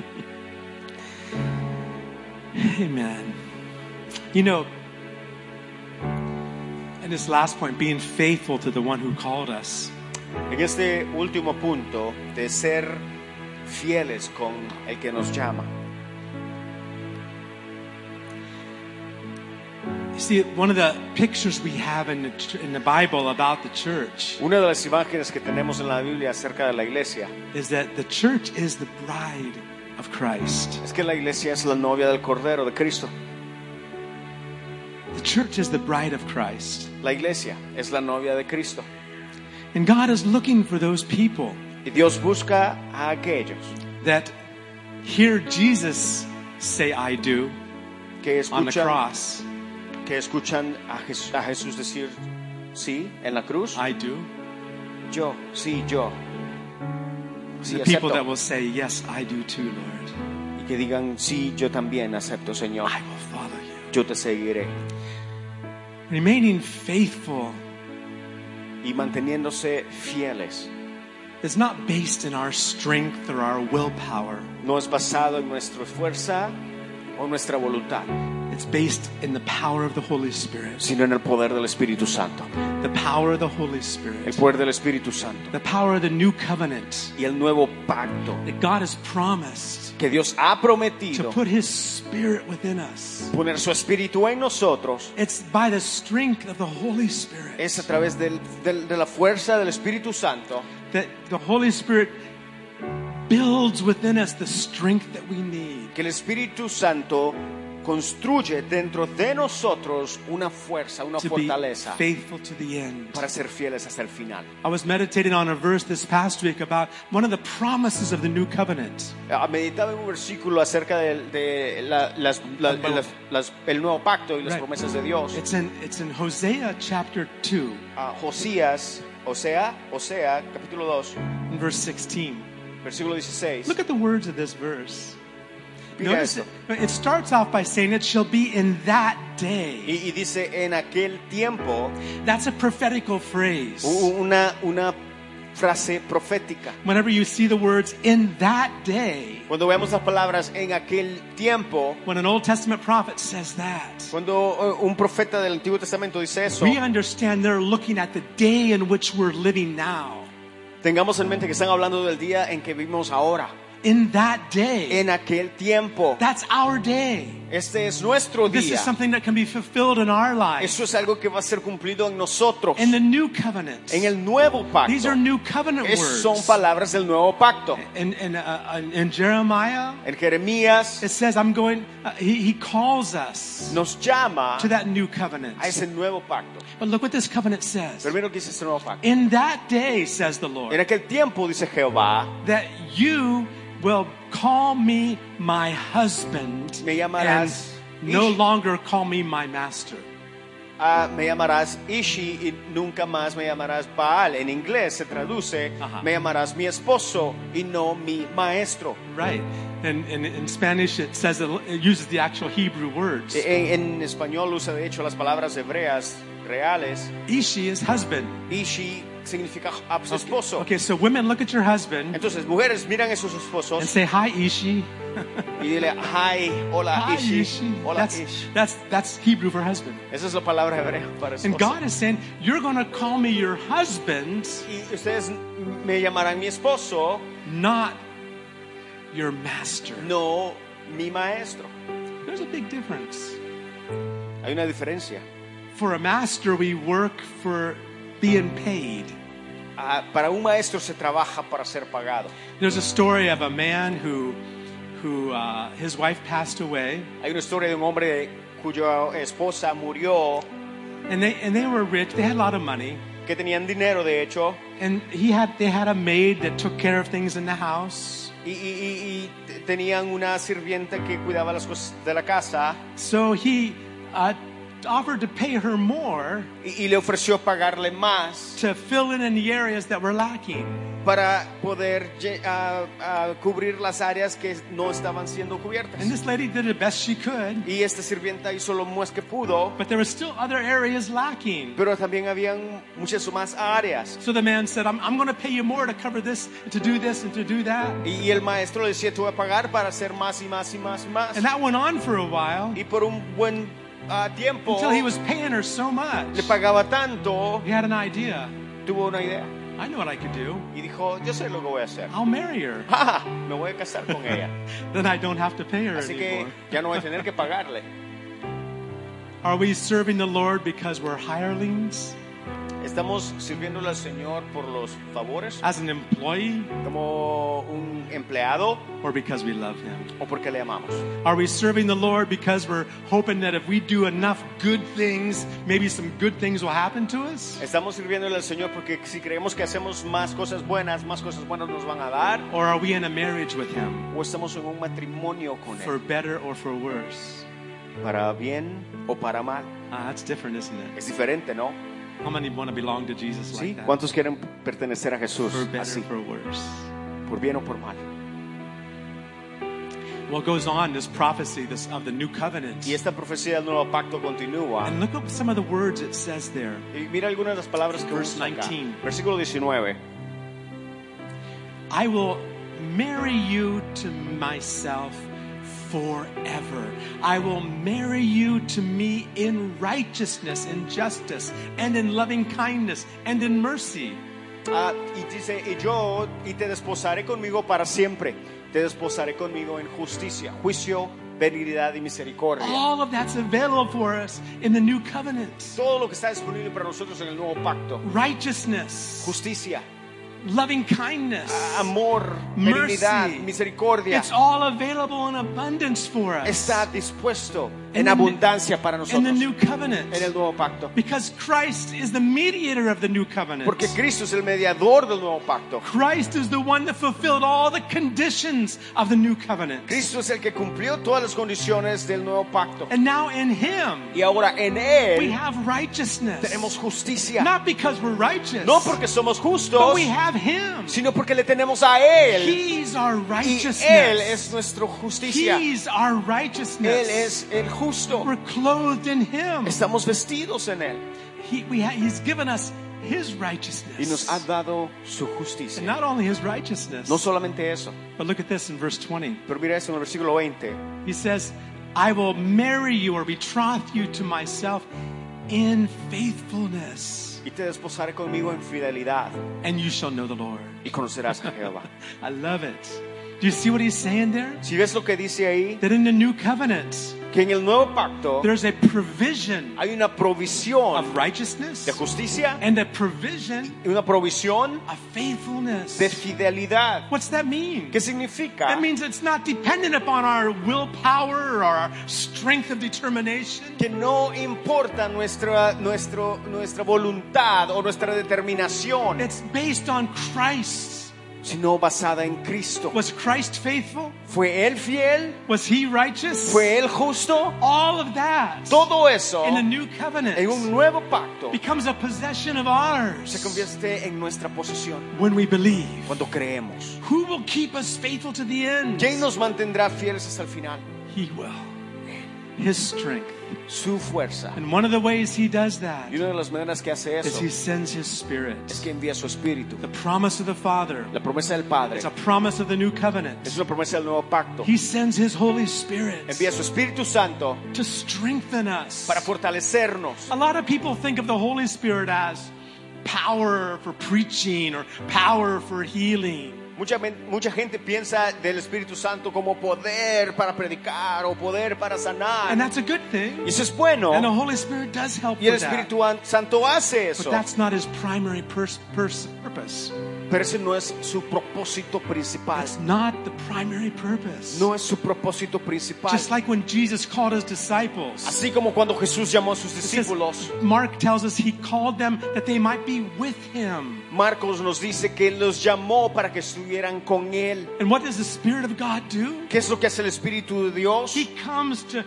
Speaker 1: Amen. You know, and this last point, being faithful to the one who called us.
Speaker 2: En este último punto de ser fieles con el que nos llama.
Speaker 1: You see, one of the pictures we have in the, ch- in the Bible about the church
Speaker 2: Una de las imágenes que tenemos en la Biblia acerca de la iglesia
Speaker 1: is that the church is the bride of Christ.
Speaker 2: es que la iglesia es la novia del Cordero de Cristo.
Speaker 1: The church is the bride of Christ.
Speaker 2: La iglesia es la novia de Cristo.
Speaker 1: And God is looking for those people
Speaker 2: Y Dios busca a aquellos
Speaker 1: that hear Jesus say, I do,
Speaker 2: que
Speaker 1: on the
Speaker 2: escuchan,
Speaker 1: cross.
Speaker 2: que escuchan a, Jes- a Jesús decir sí en la cruz.
Speaker 1: I do.
Speaker 2: Yo, sí, yo. Sí,
Speaker 1: The people
Speaker 2: acepto.
Speaker 1: that will say, yes, I do too, Lord.
Speaker 2: Y que digan sí, yo también acepto, Señor.
Speaker 1: I will follow you.
Speaker 2: Yo te seguiré.
Speaker 1: Remaining faithful
Speaker 2: Y manteniéndose fieles.
Speaker 1: is not based in our strength or our willpower.
Speaker 2: No es basado en nuestra fuerza o nuestra voluntad.
Speaker 1: It's it's based in the power of the Holy Spirit.
Speaker 2: sino en el poder del Espíritu Santo.
Speaker 1: The power of the Holy
Speaker 2: El
Speaker 1: Spirit.
Speaker 2: poder del Espíritu Santo
Speaker 1: The power of the new covenant
Speaker 2: y el nuevo pacto
Speaker 1: that God has promised
Speaker 2: que Dios ha
Speaker 1: to
Speaker 2: prometido
Speaker 1: put His Spirit within us.
Speaker 2: poner su Espíritu en nosotros.
Speaker 1: It's by the strength of the Holy Spirit
Speaker 2: Es a través del, del, de la fuerza del Espíritu Santo
Speaker 1: that the Holy Spirit builds within us the strength that we need.
Speaker 2: que el Espíritu Santo construye dentro de nosotros una fuerza, una
Speaker 1: To be
Speaker 2: fortaleza
Speaker 1: faithful to the end.
Speaker 2: para ser fieles hasta el final.
Speaker 1: I was meditating on a verse this past week about one of the promises of the new covenant.
Speaker 2: Ah, Meditaba en un versículo acerca de, de la- las, la- las- las- el nuevo pacto y las
Speaker 1: Right.
Speaker 2: promesas de Dios.
Speaker 1: It's in it's in Hosea chapter two,
Speaker 2: Ah, Josías, Osea, Osea, capítulo dos,
Speaker 1: in verse sixteen.
Speaker 2: versículo dieciséis.
Speaker 1: Look at the words of this verse.
Speaker 2: Mira
Speaker 1: Notice
Speaker 2: esto.
Speaker 1: it, it starts off by saying it shall be in that day.
Speaker 2: Y, y dice en aquel tiempo,
Speaker 1: That's a prophetical phrase.
Speaker 2: u- una, una frase profética.
Speaker 1: Whenever you see the words in that day,
Speaker 2: Cuando vemos las palabras en aquel tiempo,
Speaker 1: when an Old Testament prophet says that,
Speaker 2: cuando eh, un profeta del Antiguo Testamento dice eso,
Speaker 1: we understand they're looking at the day in which we're living now.
Speaker 2: tengamos en mente que están hablando del día en que vivimos ahora.
Speaker 1: In that day,
Speaker 2: En aquel tiempo,
Speaker 1: that's our day.
Speaker 2: este es nuestro
Speaker 1: This
Speaker 2: día.
Speaker 1: is something that can be fulfilled in our lives.
Speaker 2: Eso es algo que va a ser cumplido en nosotros.
Speaker 1: In the new covenant,
Speaker 2: En el nuevo pacto.
Speaker 1: these are new covenant
Speaker 2: Es- son
Speaker 1: words.
Speaker 2: palabras del nuevo pacto.
Speaker 1: In, in, uh, in Jeremiah,
Speaker 2: En Jeremías
Speaker 1: it says, "I'm going." Uh, he, he calls us
Speaker 2: nos llama
Speaker 1: to that new covenant.
Speaker 2: a ese nuevo pacto.
Speaker 1: But look what this covenant says.
Speaker 2: Pero mira lo que dice ese nuevo pacto.
Speaker 1: In that day, says the
Speaker 2: En
Speaker 1: Lord,
Speaker 2: aquel tiempo, dice Jehová,
Speaker 1: that you will call me my husband
Speaker 2: Me llamarás
Speaker 1: and no
Speaker 2: Ish.
Speaker 1: longer call me my master.
Speaker 2: ah, me llamarás Ishi y nunca más me llamarás Baal. En inglés se traduce,
Speaker 1: Ajá.
Speaker 2: me llamarás mi esposo y no mi maestro.
Speaker 1: Right. And in, in Spanish, it says it, it uses the actual Hebrew words.
Speaker 2: En, en español usa de hecho las palabras hebreas reales.
Speaker 1: Ishi is husband.
Speaker 2: Ishi significa ah, pues, esposo.
Speaker 1: Okay, so women, look at your husband
Speaker 2: Entonces, mujeres miran a sus
Speaker 1: and
Speaker 2: esposos
Speaker 1: say, "Hi, Ishi."
Speaker 2: y dile, hi, hola
Speaker 1: Hi,
Speaker 2: Ishi,
Speaker 1: Ishi.
Speaker 2: hola
Speaker 1: That's,
Speaker 2: Ish.
Speaker 1: that's, that's Hebrew for husband.
Speaker 2: Esa es la palabra hebrea para
Speaker 1: And
Speaker 2: esposo.
Speaker 1: God is saying, "You're going to call me your husband,
Speaker 2: Y ustedes me llamarán mi esposo,
Speaker 1: not your master."
Speaker 2: no mi maestro.
Speaker 1: There's a big difference.
Speaker 2: Hay una diferencia.
Speaker 1: For a master, we work for being paid.
Speaker 2: Ah, para un maestro se trabaja para ser pagado.
Speaker 1: There's a story of a man who, who uh, his wife passed away,
Speaker 2: Hay una historia de un hombre cuya esposa murió,
Speaker 1: and they and they were rich. They had a lot of money,
Speaker 2: que tenían dinero de hecho,
Speaker 1: and he had they had a maid that took care of things in the house.
Speaker 2: y, y- y- y t- tenían una sirvienta que cuidaba las cosas de la casa,
Speaker 1: So he uh, offered to pay her more
Speaker 2: y, y le ofreció pagarle más
Speaker 1: to fill in in the areas that were lacking.
Speaker 2: para poder lle- ah, ah, cubrir las áreas que no estaban siendo cubiertas.
Speaker 1: And this lady did the best she could,
Speaker 2: Y esta sirvienta hizo lo más que pudo,
Speaker 1: but there were still other areas lacking.
Speaker 2: pero también habían muchas más áreas.
Speaker 1: So the man said, I'm, I'm going to pay you more to cover this, to do this, and to do that.
Speaker 2: Y, y el maestro le decía, te voy a pagar para hacer más y más y más y más.
Speaker 1: And that went on for a while
Speaker 2: Y por un buen ah, tiempo
Speaker 1: until he was paying her so much.
Speaker 2: le pagaba tanto,
Speaker 1: He had an idea.
Speaker 2: tuvo una idea
Speaker 1: I know what I could do.
Speaker 2: y dijo, yo sé lo que voy a hacer.
Speaker 1: I'll marry her.
Speaker 2: ¡Ja! Me voy a casar con ella.
Speaker 1: Then I don't have to pay her
Speaker 2: Así que
Speaker 1: anymore.
Speaker 2: ya no voy a tener que pagarle.
Speaker 1: Are we serving the Lord because we're hirelings?
Speaker 2: ¿Estamos sirviéndole al Señor por los favores?
Speaker 1: As an employee?
Speaker 2: ¿Como un empleado
Speaker 1: Or because we love Him?
Speaker 2: o porque le amamos?
Speaker 1: Are we serving the Lord because we're hoping that if we do enough good things, maybe some good things will happen to us?
Speaker 2: ¿Estamos sirviéndole al Señor porque si creemos que hacemos más cosas buenas, más cosas buenas nos van a dar?
Speaker 1: Or are we in a marriage with Him?
Speaker 2: ¿O estamos en un matrimonio con
Speaker 1: For
Speaker 2: Él?
Speaker 1: better or for worse?
Speaker 2: ¿Para bien o para mal?
Speaker 1: Ah, that's different, isn't it?
Speaker 2: Es diferente, ¿no?
Speaker 1: How many want to belong to Jesus
Speaker 2: ¿Sí?
Speaker 1: like that?
Speaker 2: ¿Cuántos quieren pertenecer a Jesús
Speaker 1: For better
Speaker 2: así?
Speaker 1: or for worse?
Speaker 2: ¿Por bien o por mal?
Speaker 1: Well, it goes on, this prophecy this, of the new covenant.
Speaker 2: Y esta profecía del nuevo pacto continúa.
Speaker 1: And look at some of the words it says there.
Speaker 2: Y mira algunas de las palabras que
Speaker 1: Verse
Speaker 2: usa acá.
Speaker 1: nineteen.
Speaker 2: Versículo diecinueve.
Speaker 1: I will marry you to myself forever. I will marry you to me in righteousness, in justice, and in loving kindness, and in mercy.
Speaker 2: Ah, y dice, y yo, y te desposaré conmigo para siempre. Te desposaré conmigo en justicia, juicio, benignidad y misericordia.
Speaker 1: All of that's available for us in the new covenant.
Speaker 2: Todo lo que está disponible para nosotros en el nuevo pacto.
Speaker 1: Righteousness,
Speaker 2: Justicia,
Speaker 1: loving kindness,
Speaker 2: amor, benignidad,
Speaker 1: mercy.
Speaker 2: misericordia.
Speaker 1: It's all available in abundance for us
Speaker 2: Está dispuesto
Speaker 1: In
Speaker 2: en
Speaker 1: the-
Speaker 2: abundancia para
Speaker 1: in
Speaker 2: nosotros
Speaker 1: the new covenant.
Speaker 2: en el nuevo pacto.
Speaker 1: Because Christ is the mediator of the new covenant.
Speaker 2: Porque Cristo es el mediador del nuevo pacto.
Speaker 1: Christ is the one that fulfilled all the conditions of the new covenant.
Speaker 2: Cristo es el que cumplió todas las condiciones del nuevo pacto.
Speaker 1: And now in Him,
Speaker 2: Y ahora en
Speaker 1: we
Speaker 2: Él
Speaker 1: have righteousness.
Speaker 2: tenemos justicia.
Speaker 1: Not because we're righteous,
Speaker 2: No porque somos
Speaker 1: but
Speaker 2: justos,
Speaker 1: we have Him.
Speaker 2: sino porque le tenemos a Él.
Speaker 1: He's our
Speaker 2: Y
Speaker 1: righteousness.
Speaker 2: Él es nuestra justicia.
Speaker 1: He's our
Speaker 2: Él
Speaker 1: righteousness.
Speaker 2: es el justo.
Speaker 1: We're clothed in Him.
Speaker 2: Estamos vestidos en Él.
Speaker 1: He, we ha, he's given us His
Speaker 2: Y nos
Speaker 1: righteousness.
Speaker 2: ha dado su
Speaker 1: And
Speaker 2: justicia.
Speaker 1: not only His righteousness,
Speaker 2: No solamente eso,
Speaker 1: but look at this in verse twenty.
Speaker 2: pero mira eso en el versículo veinte.
Speaker 1: He says, I will marry you or betroth you to myself in faithfulness,
Speaker 2: Y te desposaré conmigo en fidelidad
Speaker 1: and you shall know the Lord.
Speaker 2: y conocerás a Jehová.
Speaker 1: I love it. Do you see what he's saying there?
Speaker 2: Si ves lo que dice ahí,
Speaker 1: That in the new covenant,
Speaker 2: que en el nuevo pacto
Speaker 1: there's a provision
Speaker 2: hay una provisión
Speaker 1: of righteousness
Speaker 2: de justicia
Speaker 1: and a provision
Speaker 2: y una provisión
Speaker 1: of faithfulness.
Speaker 2: de fidelidad.
Speaker 1: What's that mean?
Speaker 2: ¿Qué significa?
Speaker 1: That means it's not dependent upon our willpower or our strength of determination.
Speaker 2: Que no importa nuestra, nuestro, nuestra voluntad o nuestra determinación,
Speaker 1: It's based on Christ.
Speaker 2: sino basada en Cristo.
Speaker 1: Was Christ faithful?
Speaker 2: ¿Fue Él fiel?
Speaker 1: Was He righteous?
Speaker 2: ¿Fue Él justo?
Speaker 1: All of that
Speaker 2: Todo eso
Speaker 1: in a new covenant
Speaker 2: en un nuevo pacto
Speaker 1: becomes a possession of
Speaker 2: se
Speaker 1: ours
Speaker 2: convierte en nuestra posesión
Speaker 1: when we believe.
Speaker 2: cuando creemos.
Speaker 1: Who will keep us faithful to the end?
Speaker 2: ¿Quién nos mantendrá fieles hasta el final?
Speaker 1: He will. His strength.
Speaker 2: Su fuerza.
Speaker 1: And one of the ways He does that
Speaker 2: Y una de las maneras que hace
Speaker 1: is
Speaker 2: eso
Speaker 1: He sends His Spirit.
Speaker 2: es que envía su Espíritu.
Speaker 1: The promise of the Father.
Speaker 2: La promesa del Padre
Speaker 1: It's a promise of the new covenant.
Speaker 2: es una promesa del nuevo pacto.
Speaker 1: He sends His Holy Spirit
Speaker 2: Envía su Espíritu Santo
Speaker 1: to strengthen us.
Speaker 2: para fortalecernos.
Speaker 1: A lot of people think of the Holy Spirit as power for preaching or power for healing.
Speaker 2: Mucha, men- mucha gente piensa del Espíritu Santo como poder para predicar o poder para sanar.
Speaker 1: And that's a good thing.
Speaker 2: Y eso es bueno.
Speaker 1: And the Holy Spirit does help
Speaker 2: Y el
Speaker 1: with that.
Speaker 2: Espíritu An- Santo hace
Speaker 1: But
Speaker 2: eso.
Speaker 1: that's not His primary pers- pers- purpose.
Speaker 2: Pero ese no es su propósito principal.
Speaker 1: It's not the primary purpose.
Speaker 2: No es su propósito principal.
Speaker 1: Just like when Jesus called His disciples.
Speaker 2: Así como cuando Jesús llamó a sus
Speaker 1: It says-
Speaker 2: discípulos.
Speaker 1: Mark tells us He called them that they might be with Him.
Speaker 2: Marcos nos dice que los llamó para que estuvieran con Él.
Speaker 1: And what does the Spirit of God do?
Speaker 2: ¿Qué es lo que hace el Espíritu de Dios?
Speaker 1: He comes to,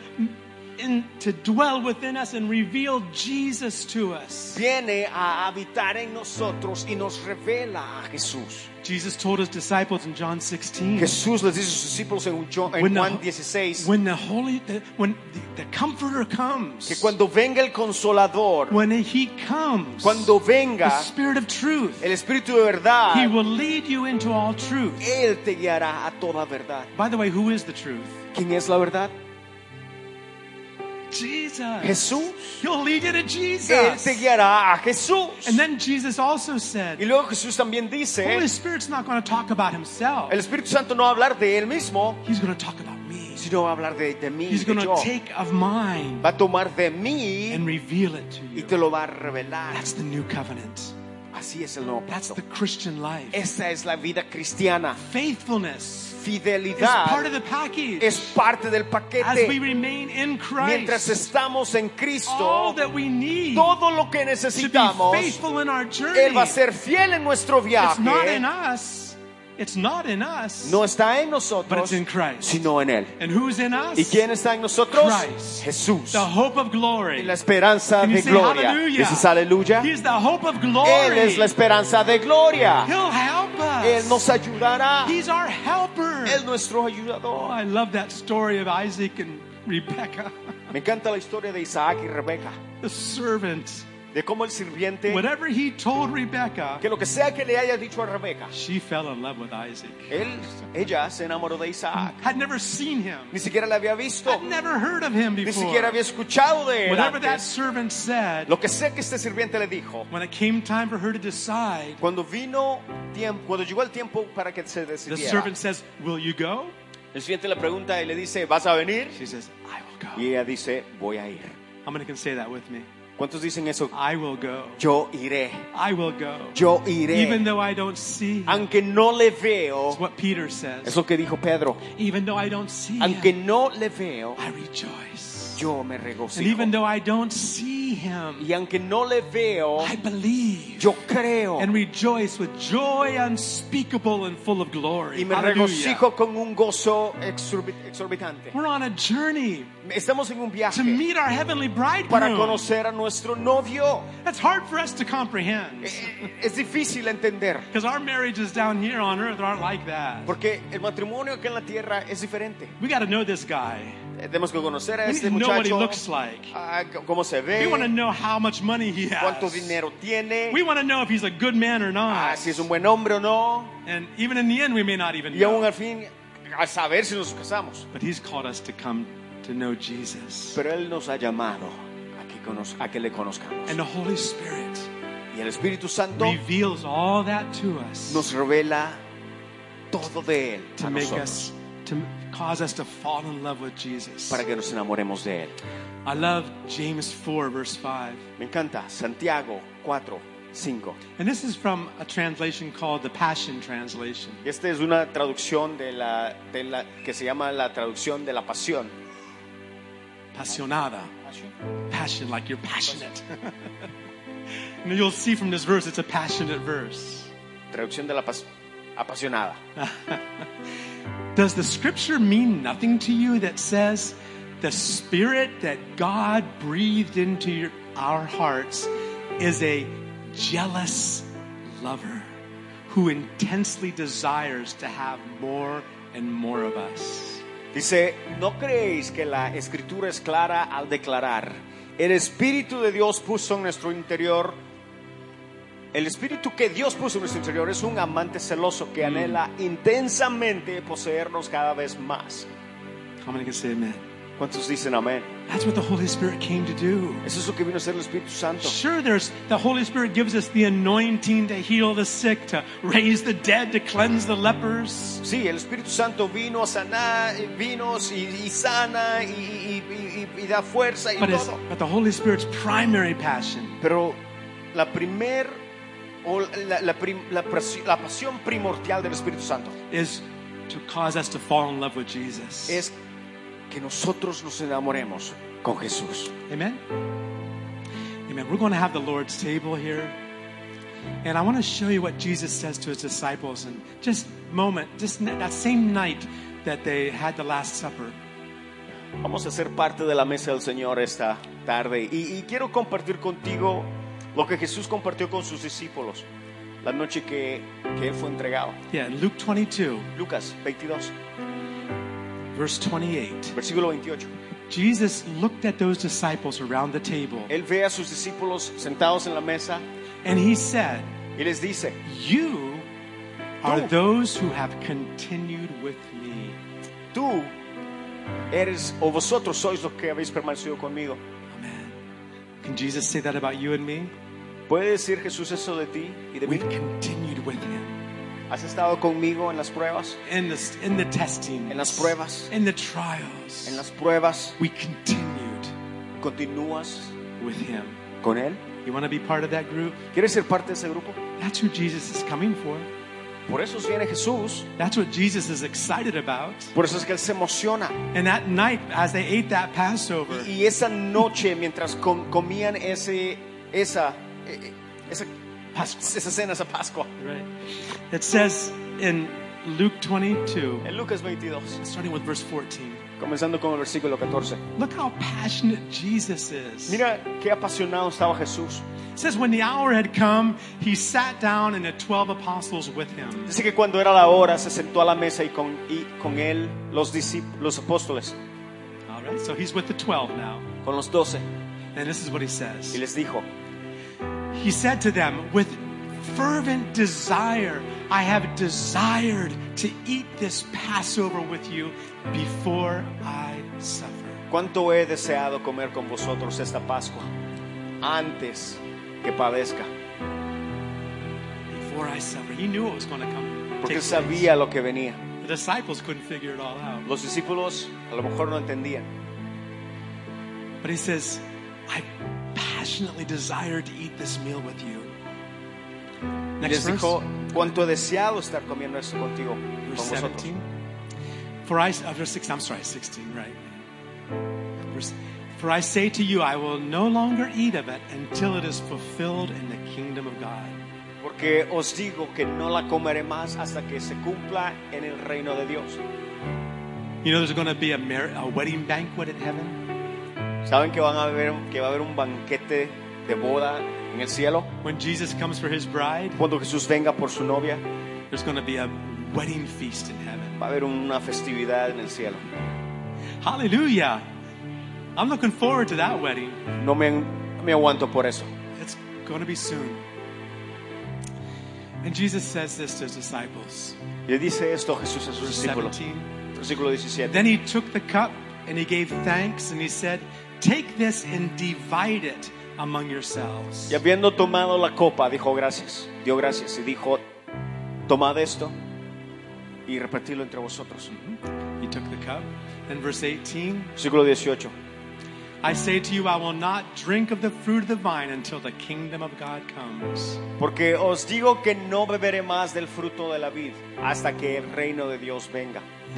Speaker 1: in, to dwell within us and reveal Jesus to us.
Speaker 2: Viene a habitar en nosotros y nos revela a Jesús.
Speaker 1: Jesus told His disciples in John sixteen.
Speaker 2: Jesús les dice a sus discípulos en John- en
Speaker 1: When the,
Speaker 2: Juan dieciséis
Speaker 1: when the Holy, the, when the, the Comforter comes,
Speaker 2: que cuando venga el Consolador,
Speaker 1: when He comes,
Speaker 2: cuando
Speaker 1: the
Speaker 2: venga
Speaker 1: Spirit of truth,
Speaker 2: el Espíritu de verdad,
Speaker 1: He will lead you into all truth.
Speaker 2: Él te guiará a toda verdad.
Speaker 1: By the way, who is the truth?
Speaker 2: ¿Quién es la verdad?
Speaker 1: Jesus.
Speaker 2: Jesús.
Speaker 1: He'll lead you to
Speaker 2: Él
Speaker 1: Jesus.
Speaker 2: te guiará a Jesús.
Speaker 1: And then Jesus also
Speaker 2: Y
Speaker 1: said,
Speaker 2: luego Jesús también
Speaker 1: Holy
Speaker 2: dice,
Speaker 1: Spirit's not going to talk about Himself.
Speaker 2: el Espíritu Santo no va a hablar de Él mismo,
Speaker 1: He's going to talk about me.
Speaker 2: sino va a hablar de, de mí,
Speaker 1: He's
Speaker 2: de
Speaker 1: going
Speaker 2: yo.
Speaker 1: to take of mine
Speaker 2: Va a tomar de mí
Speaker 1: and reveal it to
Speaker 2: y
Speaker 1: you.
Speaker 2: te lo va a revelar.
Speaker 1: That's the new covenant.
Speaker 2: Así es el nuevo
Speaker 1: That's
Speaker 2: pacto.
Speaker 1: the Christian life.
Speaker 2: Esta es la vida cristiana.
Speaker 1: Faithfulness is
Speaker 2: Fidelidad
Speaker 1: part of the package.
Speaker 2: es parte del
Speaker 1: As we
Speaker 2: paquete.
Speaker 1: remain in
Speaker 2: Mientras
Speaker 1: Christ,
Speaker 2: estamos en
Speaker 1: all
Speaker 2: Cristo,
Speaker 1: that we need
Speaker 2: todo lo que
Speaker 1: to be
Speaker 2: necesitamos,
Speaker 1: faithful in our journey.
Speaker 2: Él va a ser fiel en nuestro
Speaker 1: It's not in
Speaker 2: viaje.
Speaker 1: us. It's not in us,
Speaker 2: No está en
Speaker 1: but it's
Speaker 2: nosotros,
Speaker 1: in Christ.
Speaker 2: sino en Él.
Speaker 1: And who's in us?
Speaker 2: ¿Y quién está en nosotros?
Speaker 1: Christ.
Speaker 2: Jesús.
Speaker 1: The hope of glory.
Speaker 2: Y la esperanza
Speaker 1: Can you
Speaker 2: de
Speaker 1: say
Speaker 2: gloria.
Speaker 1: hallelujah?
Speaker 2: Dices aleluya.
Speaker 1: He's the hope of glory.
Speaker 2: Él es la esperanza de gloria.
Speaker 1: He'll help us.
Speaker 2: Él nos ayudará.
Speaker 1: He's our helper.
Speaker 2: Él es nuestro
Speaker 1: Oh,
Speaker 2: ayudador.
Speaker 1: I love that story of Isaac and Rebecca,
Speaker 2: Me encanta la historia de Isaac y Rebeca.
Speaker 1: the servant
Speaker 2: de cómo el sirviente,
Speaker 1: whatever he told Rebecca,
Speaker 2: que lo que sea que le haya dicho a Rebeca,
Speaker 1: she fell in love with Isaac.
Speaker 2: él, ella se enamoró de Isaac.
Speaker 1: Had never seen him.
Speaker 2: Ni siquiera le había visto,
Speaker 1: Had never heard of him
Speaker 2: ni
Speaker 1: before.
Speaker 2: siquiera había escuchado de él
Speaker 1: Whatever that
Speaker 2: antes.
Speaker 1: servant said,
Speaker 2: Lo que sea que este sirviente le dijo,
Speaker 1: when it came time for her to decide,
Speaker 2: cuando vino tiempo, cuando llegó el tiempo para que se
Speaker 1: the
Speaker 2: decidiera,
Speaker 1: servant says, will you go?
Speaker 2: el sirviente le pregunta y le dice, ¿vas a venir?
Speaker 1: She says, I will go.
Speaker 2: Y ella dice, voy a ir.
Speaker 1: How many can say that with me?
Speaker 2: ¿Cuántos dicen eso?
Speaker 1: I will go.
Speaker 2: Yo iré,
Speaker 1: I will go.
Speaker 2: yo iré.
Speaker 1: Even though I don't see him.
Speaker 2: Aunque no le veo,
Speaker 1: That's what Peter says.
Speaker 2: es lo que dijo Pedro,
Speaker 1: Even though I don't see
Speaker 2: aunque
Speaker 1: him,
Speaker 2: no le veo,
Speaker 1: I rejoice.
Speaker 2: yo me
Speaker 1: And
Speaker 2: regocijo.
Speaker 1: even though I don't see him,
Speaker 2: Y aunque no le veo,
Speaker 1: I believe
Speaker 2: yo creo
Speaker 1: and rejoice with joy unspeakable and full of glory.
Speaker 2: y me
Speaker 1: Hallelujah.
Speaker 2: regocijo con un gozo exorbi- exorbitante.
Speaker 1: We're on a journey
Speaker 2: Estamos en un
Speaker 1: to
Speaker 2: viaje
Speaker 1: meet our heavenly
Speaker 2: para
Speaker 1: bridegroom.
Speaker 2: conocer a nuestro novio.
Speaker 1: That's hard for us to comprehend.
Speaker 2: Eh, Es difícil entender,
Speaker 1: Because our marriages down here on earth aren't like that.
Speaker 2: porque el matrimonio aquí en la tierra es diferente.
Speaker 1: We got to know this guy.
Speaker 2: Eh, Tenemos que conocer a
Speaker 1: We need
Speaker 2: este
Speaker 1: to know what he
Speaker 2: muchacho,
Speaker 1: looks like.
Speaker 2: ah, c- cómo se
Speaker 1: We want to
Speaker 2: ve,
Speaker 1: know how much money he
Speaker 2: cuánto
Speaker 1: has.
Speaker 2: dinero tiene,
Speaker 1: We want to know if he's a good man or
Speaker 2: ah,
Speaker 1: not.
Speaker 2: si es un buen hombre o no,
Speaker 1: And even in the end, we may not even
Speaker 2: y aún
Speaker 1: know.
Speaker 2: al fin a saber si nos casamos.
Speaker 1: But he's called us to come to know Jesus.
Speaker 2: Pero Él nos ha llamado a que, conoz- a que le conozcamos.
Speaker 1: And the Holy Spirit
Speaker 2: Y el Espíritu Santo
Speaker 1: reveals all that to us
Speaker 2: nos revela todo de Él
Speaker 1: to
Speaker 2: a
Speaker 1: make
Speaker 2: nosotros,
Speaker 1: us, to cause us to fall in love with Jesus.
Speaker 2: para que nos enamoremos de Él.
Speaker 1: I love James four, verse five.
Speaker 2: Me encanta Santiago cuatro, cinco.
Speaker 1: And this is from a translation called the Passion Translation.
Speaker 2: Y esta es una traducción de la, de la que se llama la traducción de la pasión.
Speaker 1: Passionada. Passion, like you're passionate. And you'll see from this verse, it's a passionate verse.
Speaker 2: Traducción de la pas- apasionada.
Speaker 1: Does the scripture mean nothing to you that says the spirit that God breathed into your, our hearts is a jealous lover who intensely desires to have more and more of us?
Speaker 2: Dice, ¿no creéis que la escritura es clara al declarar? El Espíritu de Dios puso en nuestro interior, el Espíritu que Dios puso en nuestro interior es un amante celoso que anhela intensamente poseernos cada vez más.
Speaker 1: How many can say amen?
Speaker 2: ¿Cuántos dicen amén?
Speaker 1: That's what the Holy Spirit came to do.
Speaker 2: Eso es lo que vino a hacer el Espíritu Santo.
Speaker 1: Sure, there's the Holy Spirit gives us the anointing to heal the sick, to raise the dead, to cleanse the lepers.
Speaker 2: Sí, el Espíritu Santo vino a sanar, vino y, y sana y, y, y, y da fuerza y
Speaker 1: But, it's,
Speaker 2: todo.
Speaker 1: but the Holy Spirit's primary passion
Speaker 2: Pero la primer o la, la, prim- la, pres- la pasión primordial del Espíritu Santo
Speaker 1: is to cause us to fall in love with Jesus.
Speaker 2: es que nosotros nos enamoremos con Jesús.
Speaker 1: Amen? Amen. We're going to have the Lord's table here. And I want to show you what Jesus says to his disciples in just a moment, just n- that same night that they had the Last Supper.
Speaker 2: Vamos a ser parte de la mesa del Señor esta tarde y, y quiero compartir contigo lo que Jesús compartió con sus discípulos la noche que, que Él fue entregado.
Speaker 1: Yeah, in Luke twenty-two,
Speaker 2: Lucas veintidós,
Speaker 1: verse twenty-eight.
Speaker 2: versículo veintiocho.
Speaker 1: Jesus looked at those disciples around the table
Speaker 2: Él ve a sus discípulos sentados en la mesa
Speaker 1: and he said,
Speaker 2: y les dice,
Speaker 1: "You are
Speaker 2: Tú.
Speaker 1: those who have continued with me."
Speaker 2: tú eres o vosotros sois los que habéis permanecido conmigo.
Speaker 1: Amen. Can Jesus say that about you and me?
Speaker 2: ¿Puede decir Jesús eso de ti y de mí?
Speaker 1: We've continued with him
Speaker 2: ¿Has estado conmigo en las pruebas?
Speaker 1: in the in the testing,
Speaker 2: En las pruebas,
Speaker 1: in the trials.
Speaker 2: en las pruebas,
Speaker 1: We continued
Speaker 2: ¿continúas
Speaker 1: with him.
Speaker 2: con Él?
Speaker 1: You want to be part of that group?
Speaker 2: ¿Quieres ser parte de ese grupo?
Speaker 1: That's who Jesus is coming for.
Speaker 2: Por eso viene Jesús.
Speaker 1: That's what Jesus is excited about.
Speaker 2: Por eso es que Él se emociona.
Speaker 1: And that night, as they ate that Passover,
Speaker 2: Y, y esa noche, mientras com- comían ese, esa, eh, eh, esa,
Speaker 1: Pascua.
Speaker 2: esa cena, esa Pascua,
Speaker 1: Right. It says in Luke twenty-two,
Speaker 2: en Lucas veintidós,
Speaker 1: starting with verse fourteen,
Speaker 2: comenzando con el versículo catorce.
Speaker 1: look how passionate Jesus is.
Speaker 2: Mira qué apasionado estaba Jesús.
Speaker 1: It says when the hour had come, he sat down and the twelve apostles with him.
Speaker 2: Dice que cuando era la hora se sentó a la mesa y con, y con él los discípulos, los apóstoles,
Speaker 1: All right, so he's with the twelve now.
Speaker 2: con los doce,
Speaker 1: And this is what he
Speaker 2: y
Speaker 1: says.
Speaker 2: les dijo,
Speaker 1: He said to them, with fervent desire, I have desired to eat this Passover with you before I suffer.
Speaker 2: Cuánto he deseado comer con vosotros esta Pascua antes que padezca.
Speaker 1: Before I suffer. He knew it was going to come.
Speaker 2: Porque él
Speaker 1: take place.
Speaker 2: sabía lo que venía.
Speaker 1: The disciples couldn't figure it all out.
Speaker 2: Los discípulos a lo mejor no entendían.
Speaker 1: But he says, I passionately desire to eat this meal with you.
Speaker 2: Y
Speaker 1: Next
Speaker 2: les dijo,
Speaker 1: verse,
Speaker 2: cuánto he deseado estar comiendo esto contigo,
Speaker 1: verse
Speaker 2: con vosotros.
Speaker 1: seventeen. For I, uh, verse six, I'm sorry, sixteen, right. Verse, For I say to you, I will no longer eat of it until it is fulfilled in the kingdom of God.
Speaker 2: Porque os digo que no la comeré más hasta que se cumpla en el reino de Dios.
Speaker 1: You know there's going to be a, mar- a wedding banquet in heaven?
Speaker 2: ¿Saben que van a haber, que va a haber un banquete de boda en el cielo?
Speaker 1: When Jesus comes for his bride,
Speaker 2: Cuando Jesús venga por su novia,
Speaker 1: there's going to be a wedding feast in heaven.
Speaker 2: va a haber una festividad en el cielo.
Speaker 1: Hallelujah. I'm looking forward to that wedding.
Speaker 2: No me, me aguanto por eso.
Speaker 1: It's going to be soon. And Jesus says this to his disciples.
Speaker 2: Y le dice esto Jesús a sus
Speaker 1: Verse
Speaker 2: discípulos.
Speaker 1: seventeen.
Speaker 2: Versículo diecisiete.
Speaker 1: Then he took the cup and he gave thanks and he said, take this and divide it among yourselves.
Speaker 2: Y habiendo tomado la copa, dijo gracias, dio gracias y dijo, tomad esto y repartidlo entre vosotros.
Speaker 1: He took the cup. And verse eighteen,
Speaker 2: Versículo dieciocho.
Speaker 1: I say to you, I will not drink of the fruit of the vine until the kingdom of God comes.
Speaker 2: Porque os digo que no beberé más del fruto de la vid hasta que el reino de Dios venga.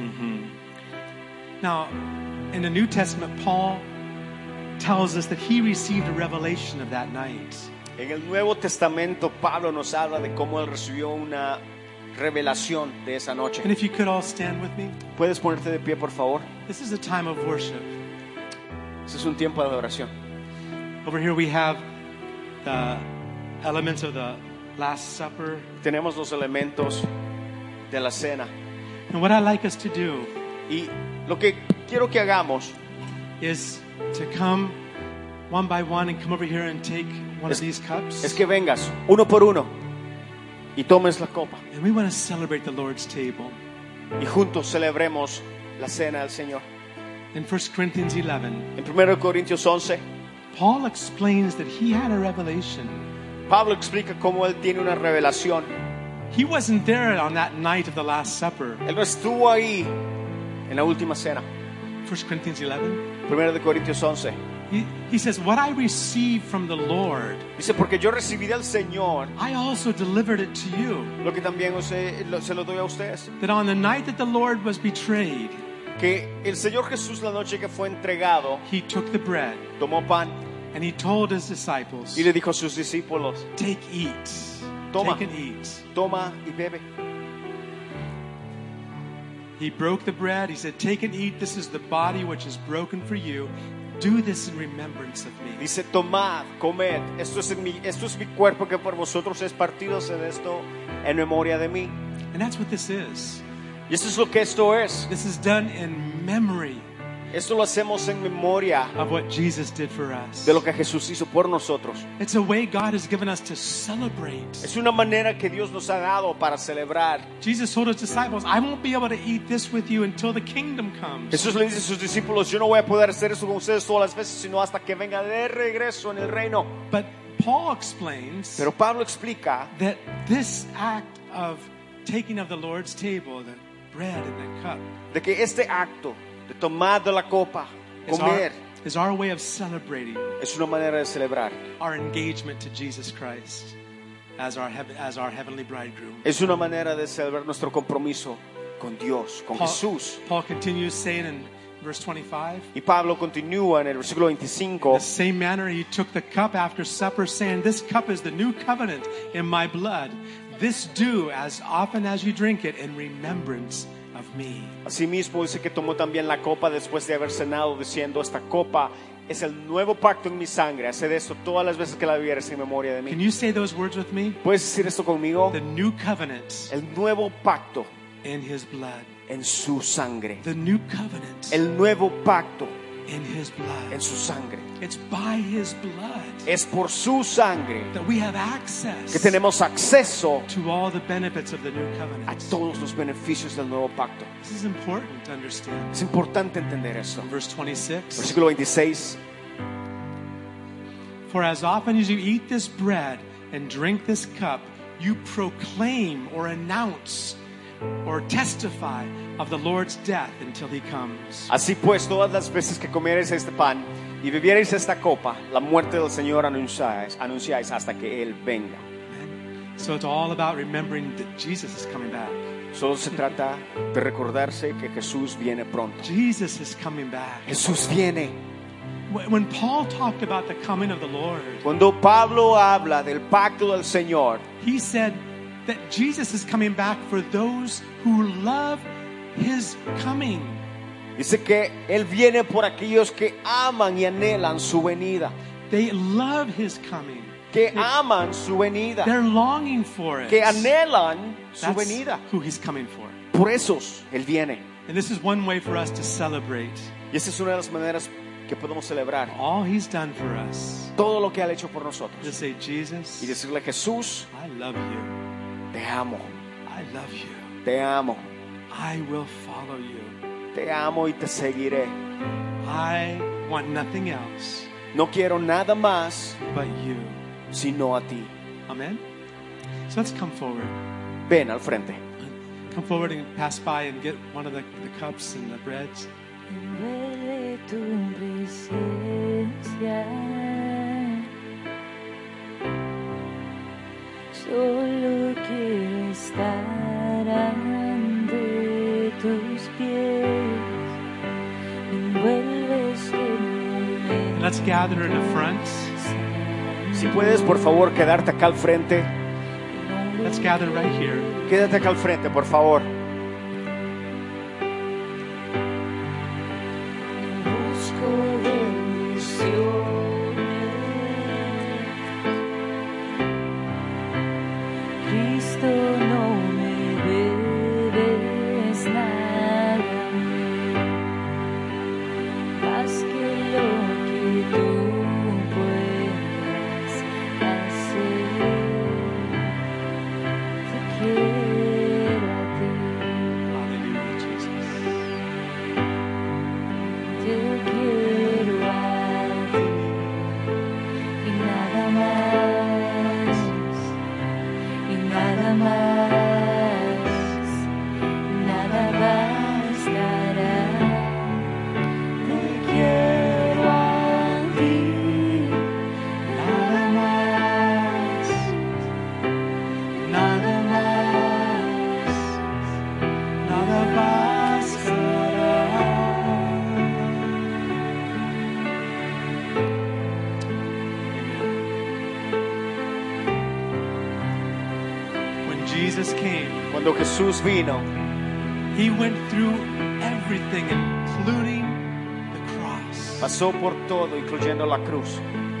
Speaker 1: Now, in the New Testament, Paul tells us that he received a revelation of that night.
Speaker 2: En el Nuevo Testamento, Pablo nos habla de cómo él recibió una revelación de esa noche.
Speaker 1: And if you could all stand with me,
Speaker 2: ¿Puedes ponerte de pie, por favor?
Speaker 1: this is a time of worship.
Speaker 2: Este es un tiempo de adoración.
Speaker 1: Over here we have the elements of the Last Supper.
Speaker 2: Tenemos los elementos de la cena.
Speaker 1: And what I'd like us to do
Speaker 2: Y lo que quiero que hagamos
Speaker 1: is to come one by one and come over here and take one
Speaker 2: Es-
Speaker 1: of these cups.
Speaker 2: es que vengas uno por uno y tomes la copa.
Speaker 1: And we want to celebrate the Lord's table.
Speaker 2: Y juntos celebremos la cena del Señor.
Speaker 1: In First Corinthians eleven,
Speaker 2: En primero Corintios once,
Speaker 1: Paul explains that he had a revelation.
Speaker 2: Pablo explica cómo él tiene una revelación.
Speaker 1: He wasn't there on that night of the Last Supper.
Speaker 2: Él no estuvo ahí en la última cena.
Speaker 1: First Corinthians eleven.
Speaker 2: primero de Corintios once.
Speaker 1: He, he says, what I received from the Lord,
Speaker 2: Dice, porque yo recibí del Señor
Speaker 1: I also delivered it to you.
Speaker 2: lo que también os he- lo- se lo doy a ustedes.
Speaker 1: That on the night that the Lord was betrayed,
Speaker 2: Que el Señor Jesús, la noche que fue entregado,
Speaker 1: he took the bread
Speaker 2: tomó pan
Speaker 1: and he told his disciples,
Speaker 2: y le dijo a sus discípulos,
Speaker 1: take, eat.
Speaker 2: Toma.
Speaker 1: Take and eat.
Speaker 2: toma y bebe.
Speaker 1: He broke the bread. He said, take and eat. This is the body which is broken for you. Do this in remembrance of me.
Speaker 2: Dice, tomad, comed, esto es, en mi, esto es mi cuerpo que por vosotros es partido, haced esto en memoria de mí.
Speaker 1: And that's what this is.
Speaker 2: Y esto es lo que esto es.
Speaker 1: This is done in memory
Speaker 2: Esto lo hacemos en memoria
Speaker 1: of what Jesus did for us.
Speaker 2: de lo que Jesús hizo por nosotros.
Speaker 1: It's a way God has given us to celebrate.
Speaker 2: Es una manera que Dios nos ha dado para celebrar.
Speaker 1: Jesus told his disciples, I won't be able to eat this with you until the kingdom comes.
Speaker 2: Jesús le dice a sus discípulos, yo no voy a poder hacer eso con ustedes todas las veces, sino hasta que venga de regreso en el reino.
Speaker 1: But Paul explains
Speaker 2: Pero Pablo explica
Speaker 1: that this act of taking of the Lord's table, the bread and the cup,
Speaker 2: de que este acto de tomar de la copa,
Speaker 1: is our,
Speaker 2: comer,
Speaker 1: is our way of celebrating
Speaker 2: es una manera de celebrar.
Speaker 1: our engagement to Jesus Christ as our, heaven, as our heavenly bridegroom.
Speaker 2: Es una manera de celebrar nuestro compromiso con Dios, con
Speaker 1: Paul,
Speaker 2: Jesús.
Speaker 1: Paul continues saying in verse twenty-five,
Speaker 2: Y Pablo continúa en el versículo veinticinco.
Speaker 1: in the same manner he took the cup after supper, saying, this cup is the new covenant in my blood. This do as often as you drink it in remembrance of me.
Speaker 2: Asimismo dice que tomó también la copa después de haber cenado, diciendo, esta copa es el nuevo pacto en mi sangre. Haced esto todas las veces que la bebieres en memoria de
Speaker 1: Can
Speaker 2: mí.
Speaker 1: you say those words with me?
Speaker 2: ¿Puedes decir esto conmigo?
Speaker 1: The new covenant
Speaker 2: El nuevo pacto
Speaker 1: in his blood.
Speaker 2: en su sangre.
Speaker 1: The new covenant
Speaker 2: El nuevo pacto
Speaker 1: in His blood.
Speaker 2: en su sangre.
Speaker 1: It's by His blood
Speaker 2: Es por su sangre
Speaker 1: that we have access
Speaker 2: que tenemos acceso
Speaker 1: to all the benefits of the new
Speaker 2: a
Speaker 1: covenant.
Speaker 2: todos los beneficios del nuevo pacto.
Speaker 1: This is important to understand.
Speaker 2: Es importante entender eso.
Speaker 1: In verse twenty-six,
Speaker 2: Versículo veintiséis.
Speaker 1: for as often as you eat this bread and drink this cup, you proclaim or announce or testify of the Lord's death until He comes.
Speaker 2: Así pues, todas las veces que comiereis este pan y bebiereis esta copa, la muerte del Señor anunciáis, anunciáis hasta que Él venga.
Speaker 1: Amen. So it's all about remembering that Jesus is coming back.
Speaker 2: Solo se trata de recordarse que Jesús viene pronto.
Speaker 1: Jesus is coming back.
Speaker 2: Jesús viene.
Speaker 1: When when Paul talked about the coming of the Lord,
Speaker 2: Cuando Pablo habla del pacto del Señor,
Speaker 1: he said that Jesus is coming back for those who love His coming.
Speaker 2: dice que Él viene por aquellos que aman y anhelan su venida,
Speaker 1: They love His coming.
Speaker 2: que aman su venida,
Speaker 1: They're longing for it.
Speaker 2: que anhelan su
Speaker 1: That's
Speaker 2: venida.
Speaker 1: who He's coming for.
Speaker 2: Por esos Él viene.
Speaker 1: And this is one way for us to celebrate
Speaker 2: Y esa es una de las maneras que podemos celebrar
Speaker 1: all He's done for us.
Speaker 2: todo lo que ha hecho por
Speaker 1: To
Speaker 2: nosotros
Speaker 1: say,
Speaker 2: y
Speaker 1: Jesus,
Speaker 2: decirle: Jesús,
Speaker 1: I love you.
Speaker 2: te amo,
Speaker 1: I love you.
Speaker 2: te amo,
Speaker 1: I will follow you.
Speaker 2: te amo y te seguiré.
Speaker 1: I want nothing else
Speaker 2: No quiero nada más
Speaker 1: but you.
Speaker 2: sino a ti.
Speaker 1: Amen. So let's come forward.
Speaker 2: Ven al frente.
Speaker 1: Come forward and pass by and get one of the, the cups and the breads.
Speaker 3: Envuelve tu presencia, solo quiero estar ante tus pies. Envuelve este
Speaker 1: And let's gather in the front.
Speaker 2: Si puedes, por favor, quedarte acá al frente.
Speaker 1: Let's gather right here.
Speaker 2: Quédate acá al frente, por favor.
Speaker 3: busco bendiciones. Cristo, no me debes nada más que lo que tú puedas hacer. Te quiero a ti.
Speaker 1: Hallelujah, Jesus.
Speaker 3: Te quiero a ti y nada más, y nada más, nada bastará. Te quiero a ti, nada más,
Speaker 1: Nada más, nada bastará. When Jesus came,
Speaker 2: Cuando Jesús vino,
Speaker 1: He went through everything, including the cross,
Speaker 2: pasó por todo, incluyendo la cruz,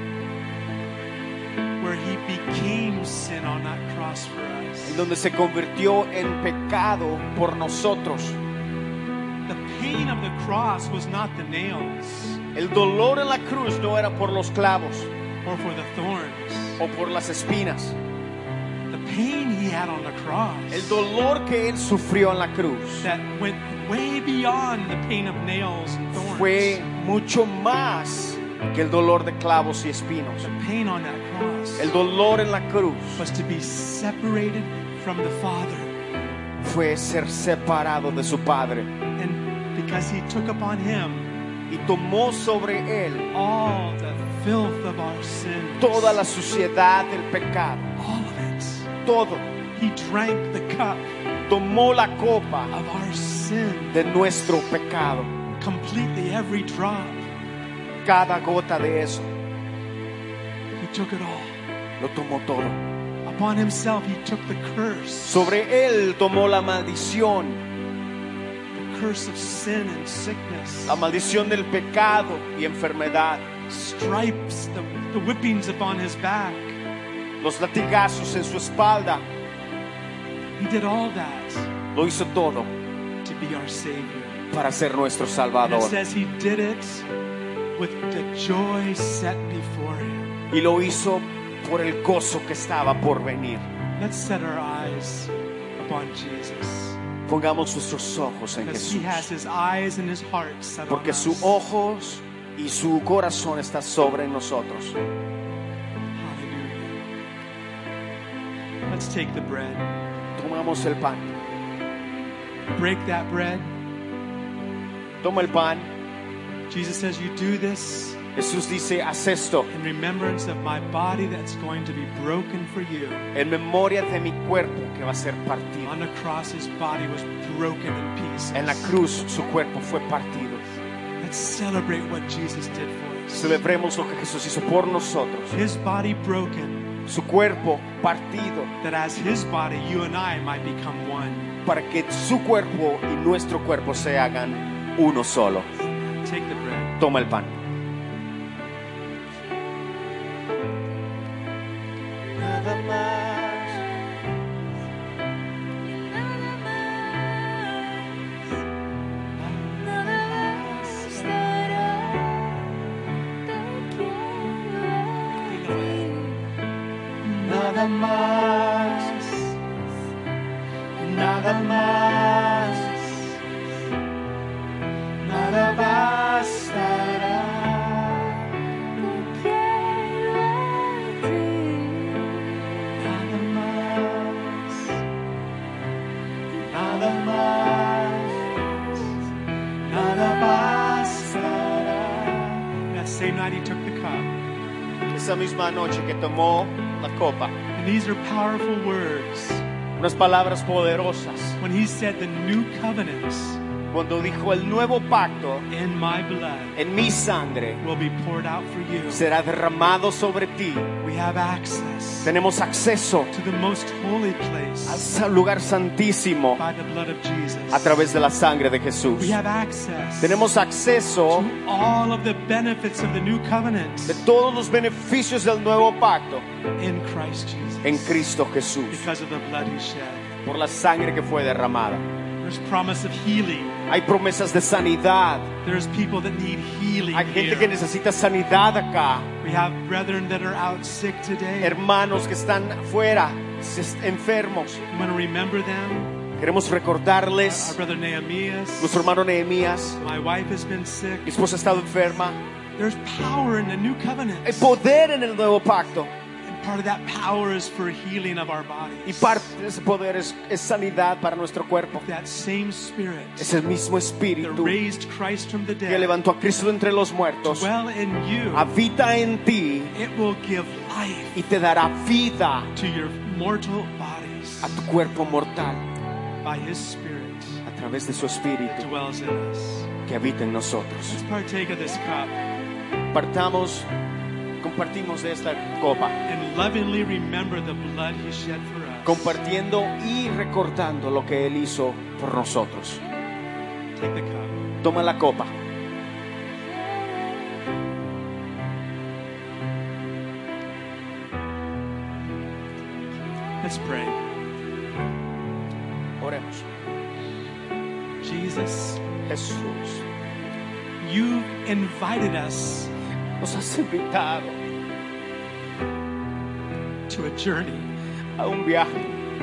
Speaker 1: where He became sin on that cross for us.
Speaker 2: en donde se convirtió en pecado por nosotros.
Speaker 1: The pain of the cross was not the nails
Speaker 2: El dolor en la cruz no era por los clavos
Speaker 1: or for the thorns.
Speaker 2: o por las espinas.
Speaker 1: The pain He had on the cross
Speaker 2: El dolor que Él sufrió en la cruz
Speaker 1: that went way beyond the pain of nails and thorns.
Speaker 2: fue mucho más que el dolor de clavos y espinos.
Speaker 1: The pain on that cross
Speaker 2: El dolor en la cruz
Speaker 1: was to be separated from the Father.
Speaker 2: fue ser separado de su Padre,
Speaker 1: And because He took upon Him
Speaker 2: y tomó sobre Él
Speaker 1: all the filth of our sins,
Speaker 2: toda la suciedad del pecado.
Speaker 1: all of it.
Speaker 2: Todo.
Speaker 1: He drank the cup
Speaker 2: Tomó la copa
Speaker 1: of our sin,
Speaker 2: de nuestro pecado,
Speaker 1: completely, every drop.
Speaker 2: cada gota de eso.
Speaker 1: He took it all.
Speaker 2: Lo tomó todo.
Speaker 1: Upon Himself He took the curse,
Speaker 2: Sobre Él tomó la maldición,
Speaker 1: the curse of sin and sickness,
Speaker 2: la maldición del pecado y enfermedad,
Speaker 1: stripes, the, the whippings upon His back.
Speaker 2: los latigazos en su espalda.
Speaker 1: He did all that
Speaker 2: Lo hizo todo
Speaker 1: to be our Savior.
Speaker 2: para ser nuestro
Speaker 1: And it
Speaker 2: Salvador.
Speaker 1: says He did it with the joy set before him.
Speaker 2: Y lo hizo por el gozo que estaba por venir.
Speaker 1: Let's set our eyes upon Jesus.
Speaker 2: Pongamos nuestros ojos en
Speaker 1: Because he has
Speaker 2: Jesús.
Speaker 1: his eyes and his heart set on
Speaker 2: Porque
Speaker 1: us.
Speaker 2: sus ojos y su corazón está sobre nosotros.
Speaker 1: Hallelujah. Let's take the bread.
Speaker 2: Tomamos el pan.
Speaker 1: Break that bread.
Speaker 2: Toma el pan.
Speaker 1: Jesus says, you do this
Speaker 2: Jesús dice, haz esto
Speaker 1: in remembrance of my body that's going to be broken for you.
Speaker 2: en memoria de mi cuerpo que va a ser partido.
Speaker 1: On the cross, his body was broken in pieces.
Speaker 2: En la cruz su cuerpo fue partido.
Speaker 1: Let's celebrate what Jesus did for us.
Speaker 2: Celebremos lo que Jesús hizo por nosotros.
Speaker 1: His body broken,
Speaker 2: Su cuerpo partido
Speaker 1: that as his body, you and I might become one.
Speaker 2: para que su cuerpo y nuestro cuerpo se hagan uno solo.
Speaker 1: Take the bread.
Speaker 2: Toma el pan. Nada más. Nada más. Nada más. Nada bastará. Nada más. Nada más. Nada bastará.
Speaker 1: That same night he took the cup.
Speaker 2: Esa misma noche que tomó la copa,
Speaker 1: And these are powerful words.
Speaker 2: unas palabras poderosas,
Speaker 1: When he said the new covenants
Speaker 2: cuando dijo el nuevo pacto
Speaker 1: in my blood
Speaker 2: en mi sangre
Speaker 1: will be poured out for you.
Speaker 2: será derramado sobre ti.
Speaker 1: We have access
Speaker 2: Tenemos acceso
Speaker 1: to the most holy place
Speaker 2: al lugar santísimo
Speaker 1: by the blood of Jesus.
Speaker 2: a través de la sangre de Jesús.
Speaker 1: We have access
Speaker 2: Tenemos acceso
Speaker 1: to all of the benefits of the new covenant
Speaker 2: de todos los beneficios del nuevo pacto
Speaker 1: in Christ Jesus.
Speaker 2: en Cristo Jesús
Speaker 1: Because of the blood he shed.
Speaker 2: por la sangre que fue derramada.
Speaker 1: There's promise of healing.
Speaker 2: Hay promesas de sanidad.
Speaker 1: There's people that need healing
Speaker 2: Hay gente
Speaker 1: here.
Speaker 2: que necesita sanidad acá.
Speaker 1: We have brethren that are out sick today.
Speaker 2: Hermanos que están fuera, enfermos.
Speaker 1: We want to remember them.
Speaker 2: Queremos
Speaker 1: Our
Speaker 2: recordarles.
Speaker 1: brother Nehemiah.
Speaker 2: Nuestro hermano Nehemías,
Speaker 1: My wife has been sick.
Speaker 2: mi esposa ha estado enferma.
Speaker 1: There's power in the new covenant.
Speaker 2: Hay poder en el nuevo pacto.
Speaker 1: And part of that power is for healing of our
Speaker 2: Y
Speaker 1: bodies.
Speaker 2: parte de ese poder es, es sanidad para nuestro cuerpo.
Speaker 1: That same spirit
Speaker 2: Es el mismo
Speaker 1: that
Speaker 2: espíritu
Speaker 1: raised Christ from the
Speaker 2: que
Speaker 1: dead
Speaker 2: levantó a Cristo de entre los muertos.
Speaker 1: dwell in you.
Speaker 2: Habita en ti
Speaker 1: It will give life
Speaker 2: y te dará vida
Speaker 1: to your mortal bodies
Speaker 2: a tu cuerpo mortal
Speaker 1: by his spirit
Speaker 2: a través de su espíritu
Speaker 1: dwells in us.
Speaker 2: que habita en nosotros.
Speaker 1: Let's partake of this cup
Speaker 2: Partamos, compartimos de esta copa,
Speaker 1: and lovingly remember the blood he shed for us.
Speaker 2: compartiendo y recordando lo que Él hizo por nosotros.
Speaker 1: Take the cup.
Speaker 2: Toma la copa.
Speaker 1: Let's pray.
Speaker 2: Oremos.
Speaker 1: Jesus,
Speaker 2: Jesús,
Speaker 1: you invited us
Speaker 2: nos has invitado
Speaker 1: to a journey.
Speaker 2: a un viaje.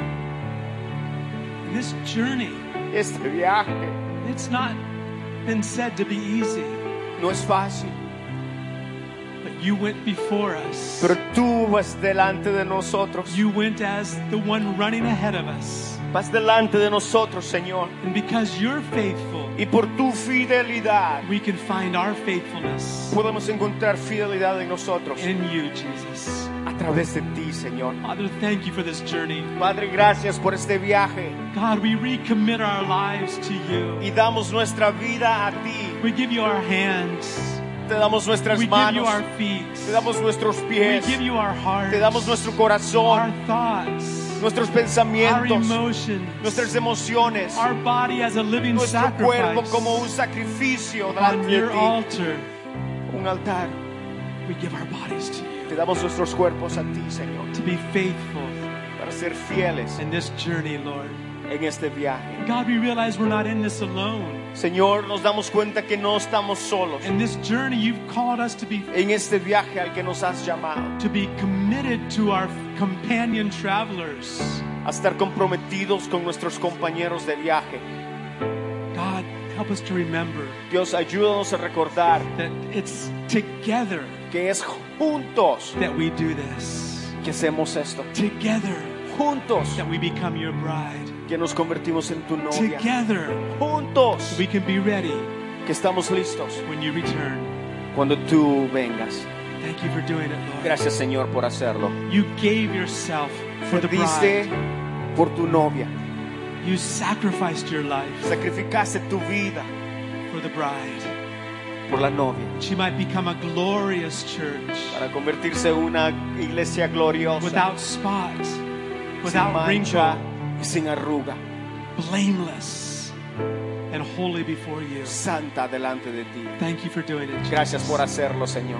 Speaker 1: And this journey,
Speaker 2: Este viaje
Speaker 1: it's not been said to be easy,
Speaker 2: no es fácil,
Speaker 1: but you went before us.
Speaker 2: pero tú vas delante de nosotros.
Speaker 1: You went as the one running ahead of us.
Speaker 2: Vas delante de nosotros, Señor.
Speaker 1: And because you're faithful,
Speaker 2: Y por tu fidelidad
Speaker 1: we can find our faithfulness
Speaker 2: podemos encontrar fidelidad en nosotros
Speaker 1: in you, Jesus.
Speaker 2: a través de ti, Señor.
Speaker 1: Father, thank you for this journey.
Speaker 2: Padre, gracias por este viaje
Speaker 1: God, we recommit our lives to you.
Speaker 2: y damos nuestra vida a ti.
Speaker 1: We give you our hands.
Speaker 2: Te damos nuestras
Speaker 1: We give you
Speaker 2: manos,
Speaker 1: our feet.
Speaker 2: te damos nuestros
Speaker 1: We
Speaker 2: pies,
Speaker 1: give you our hearts.
Speaker 2: te damos nuestro
Speaker 1: Our
Speaker 2: corazón,
Speaker 1: thoughts.
Speaker 2: nuestros
Speaker 1: Our
Speaker 2: pensamientos,
Speaker 1: emotions.
Speaker 2: nuestras emociones,
Speaker 1: Our body as a living
Speaker 2: nuestro cuerpo
Speaker 1: sacrifice.
Speaker 2: como un sacrificio
Speaker 1: On
Speaker 2: delante de
Speaker 1: your
Speaker 2: ti,
Speaker 1: altar,
Speaker 2: un altar.
Speaker 1: we give our bodies to you.
Speaker 2: Te damos nuestros cuerpos a ti, Señor,
Speaker 1: To be faithful
Speaker 2: para ser fieles
Speaker 1: in this journey, Lord.
Speaker 2: en este viaje.
Speaker 1: God, we realize we're not in this alone.
Speaker 2: Señor, nos damos cuenta que no estamos solos
Speaker 1: In this journey, you've called us to be
Speaker 2: en este viaje al que nos has llamado,
Speaker 1: to be committed to our companion travelers.
Speaker 2: a estar comprometidos con nuestros compañeros de viaje.
Speaker 1: God, help us to remember
Speaker 2: Dios, ayúdanos a recordar
Speaker 1: that it's together
Speaker 2: que es juntos
Speaker 1: that we do this.
Speaker 2: que hacemos esto.
Speaker 1: Together
Speaker 2: Juntos
Speaker 1: that we become your bride.
Speaker 2: que nos convertimos en tu novia.
Speaker 1: Together
Speaker 2: Juntos
Speaker 1: we can be ready
Speaker 2: que estamos listos
Speaker 1: when you return.
Speaker 2: cuando tú vengas.
Speaker 1: Thank you for doing it, Lord.
Speaker 2: Gracias, Señor, por hacerlo.
Speaker 1: You gave yourself for the
Speaker 2: Diste
Speaker 1: bride.
Speaker 2: por tu novia.
Speaker 1: You sacrificed your life
Speaker 2: Sacrificaste tu vida
Speaker 1: for the bride.
Speaker 2: por la novia
Speaker 1: She might become a glorious church
Speaker 2: para convertirse en una iglesia gloriosa,
Speaker 1: without spot,
Speaker 2: sin
Speaker 1: without
Speaker 2: mancha
Speaker 1: wrinkle,
Speaker 2: y sin arruga,
Speaker 1: blameless, and holy before you.
Speaker 2: santa delante de ti.
Speaker 1: Thank you for doing it, Jesus.
Speaker 2: Gracias por hacerlo, Señor.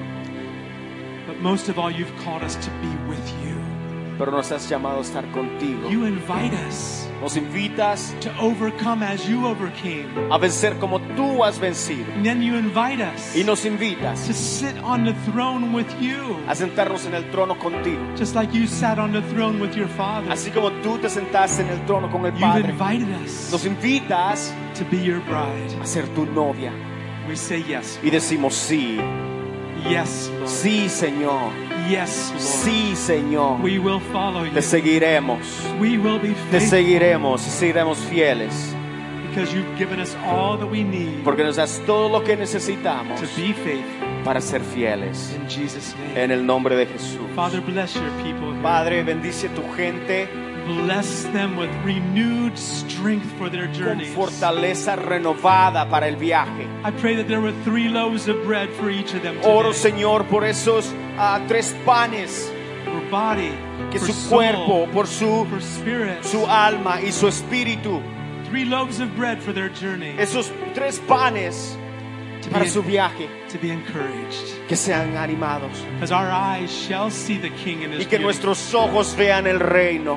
Speaker 1: But most of all, you've called us to be with you.
Speaker 2: Pero nos has llamado a estar contigo.
Speaker 1: You invite us
Speaker 2: Nos invitas
Speaker 1: to overcome as you overcame.
Speaker 2: a vencer como tú has vencido.
Speaker 1: And then you invite us
Speaker 2: Y nos invitas
Speaker 1: to sit on the throne with you,
Speaker 2: a sentarnos en el trono contigo.
Speaker 1: just like you sat on the throne with your Father.
Speaker 2: Así como tú te sentaste en el trono con el
Speaker 1: You've
Speaker 2: Padre.
Speaker 1: invited us
Speaker 2: Nos invitas
Speaker 1: to be your bride.
Speaker 2: a ser tu novia.
Speaker 1: We say yes.
Speaker 2: Y decimos sí.
Speaker 1: Yes, Lord.
Speaker 2: Sí, Señor.
Speaker 1: Yes, Lord.
Speaker 2: Sí, Señor.
Speaker 1: We will follow you.
Speaker 2: Te seguiremos.
Speaker 1: We will be
Speaker 2: Te
Speaker 1: faithful
Speaker 2: seguiremos y seguiremos fieles.
Speaker 1: because you've given us all that we need
Speaker 2: Porque nos das todo lo que necesitamos
Speaker 1: to be faithful.
Speaker 2: para ser fieles.
Speaker 1: In Jesus' name.
Speaker 2: En el nombre de Jesús.
Speaker 1: Father, bless your people here.
Speaker 2: Padre, bendice a tu gente
Speaker 1: Bless them with renewed strength for their
Speaker 2: con
Speaker 1: journeys.
Speaker 2: fortaleza renovada para el viaje.
Speaker 1: I pray that there were three loaves of bread for each of them
Speaker 2: Oro,
Speaker 1: today.
Speaker 2: Señor, por esos ah, tres panes,
Speaker 1: For body,
Speaker 2: que
Speaker 1: for
Speaker 2: su
Speaker 1: soul,
Speaker 2: cuerpo, por su,
Speaker 1: for spirit.
Speaker 2: su alma y su espíritu.
Speaker 1: Three loaves of bread for their journey.
Speaker 2: Esos tres panes
Speaker 1: To
Speaker 2: para
Speaker 1: be,
Speaker 2: su viaje,
Speaker 1: to be encouraged.
Speaker 2: que sean animados.
Speaker 1: Because our eyes shall see the King in his
Speaker 2: Y que
Speaker 1: beauty,
Speaker 2: nuestros ojos vean el reino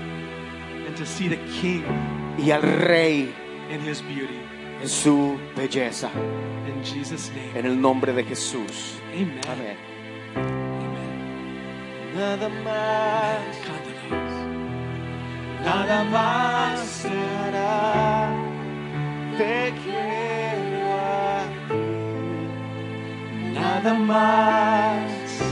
Speaker 1: and to see the King
Speaker 2: y al rey
Speaker 1: in his beauty.
Speaker 2: en su belleza.
Speaker 1: In Jesus' name.
Speaker 2: En el nombre de Jesús.
Speaker 1: Amen.
Speaker 2: Amén.
Speaker 1: Amen.
Speaker 2: Nada más,
Speaker 1: Cántanos.
Speaker 2: nada más hará. Te quiero a ti. Nada más,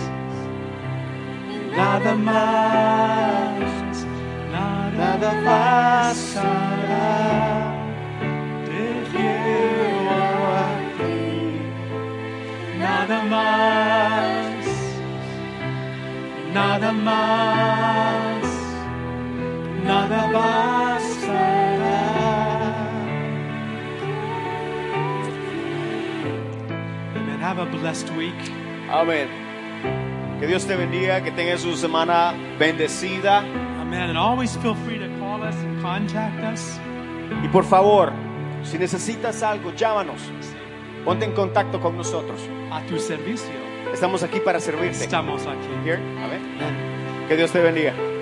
Speaker 2: nada más, nada más hará. Te quiero a ti.
Speaker 1: Nada más, nada más, nada bastará. Amen. Have a blessed week.
Speaker 2: Amén. Que Dios te bendiga, que tengas una semana bendecida.
Speaker 1: Amen. And always feel free to call us and contact us.
Speaker 2: Y por favor, si necesitas algo, llámanos. Ponte en contacto con nosotros.
Speaker 1: A tu servicio.
Speaker 2: Estamos aquí para servirte.
Speaker 1: Estamos aquí.
Speaker 2: Here. Amén.
Speaker 1: Amen.
Speaker 2: Que Dios te bendiga.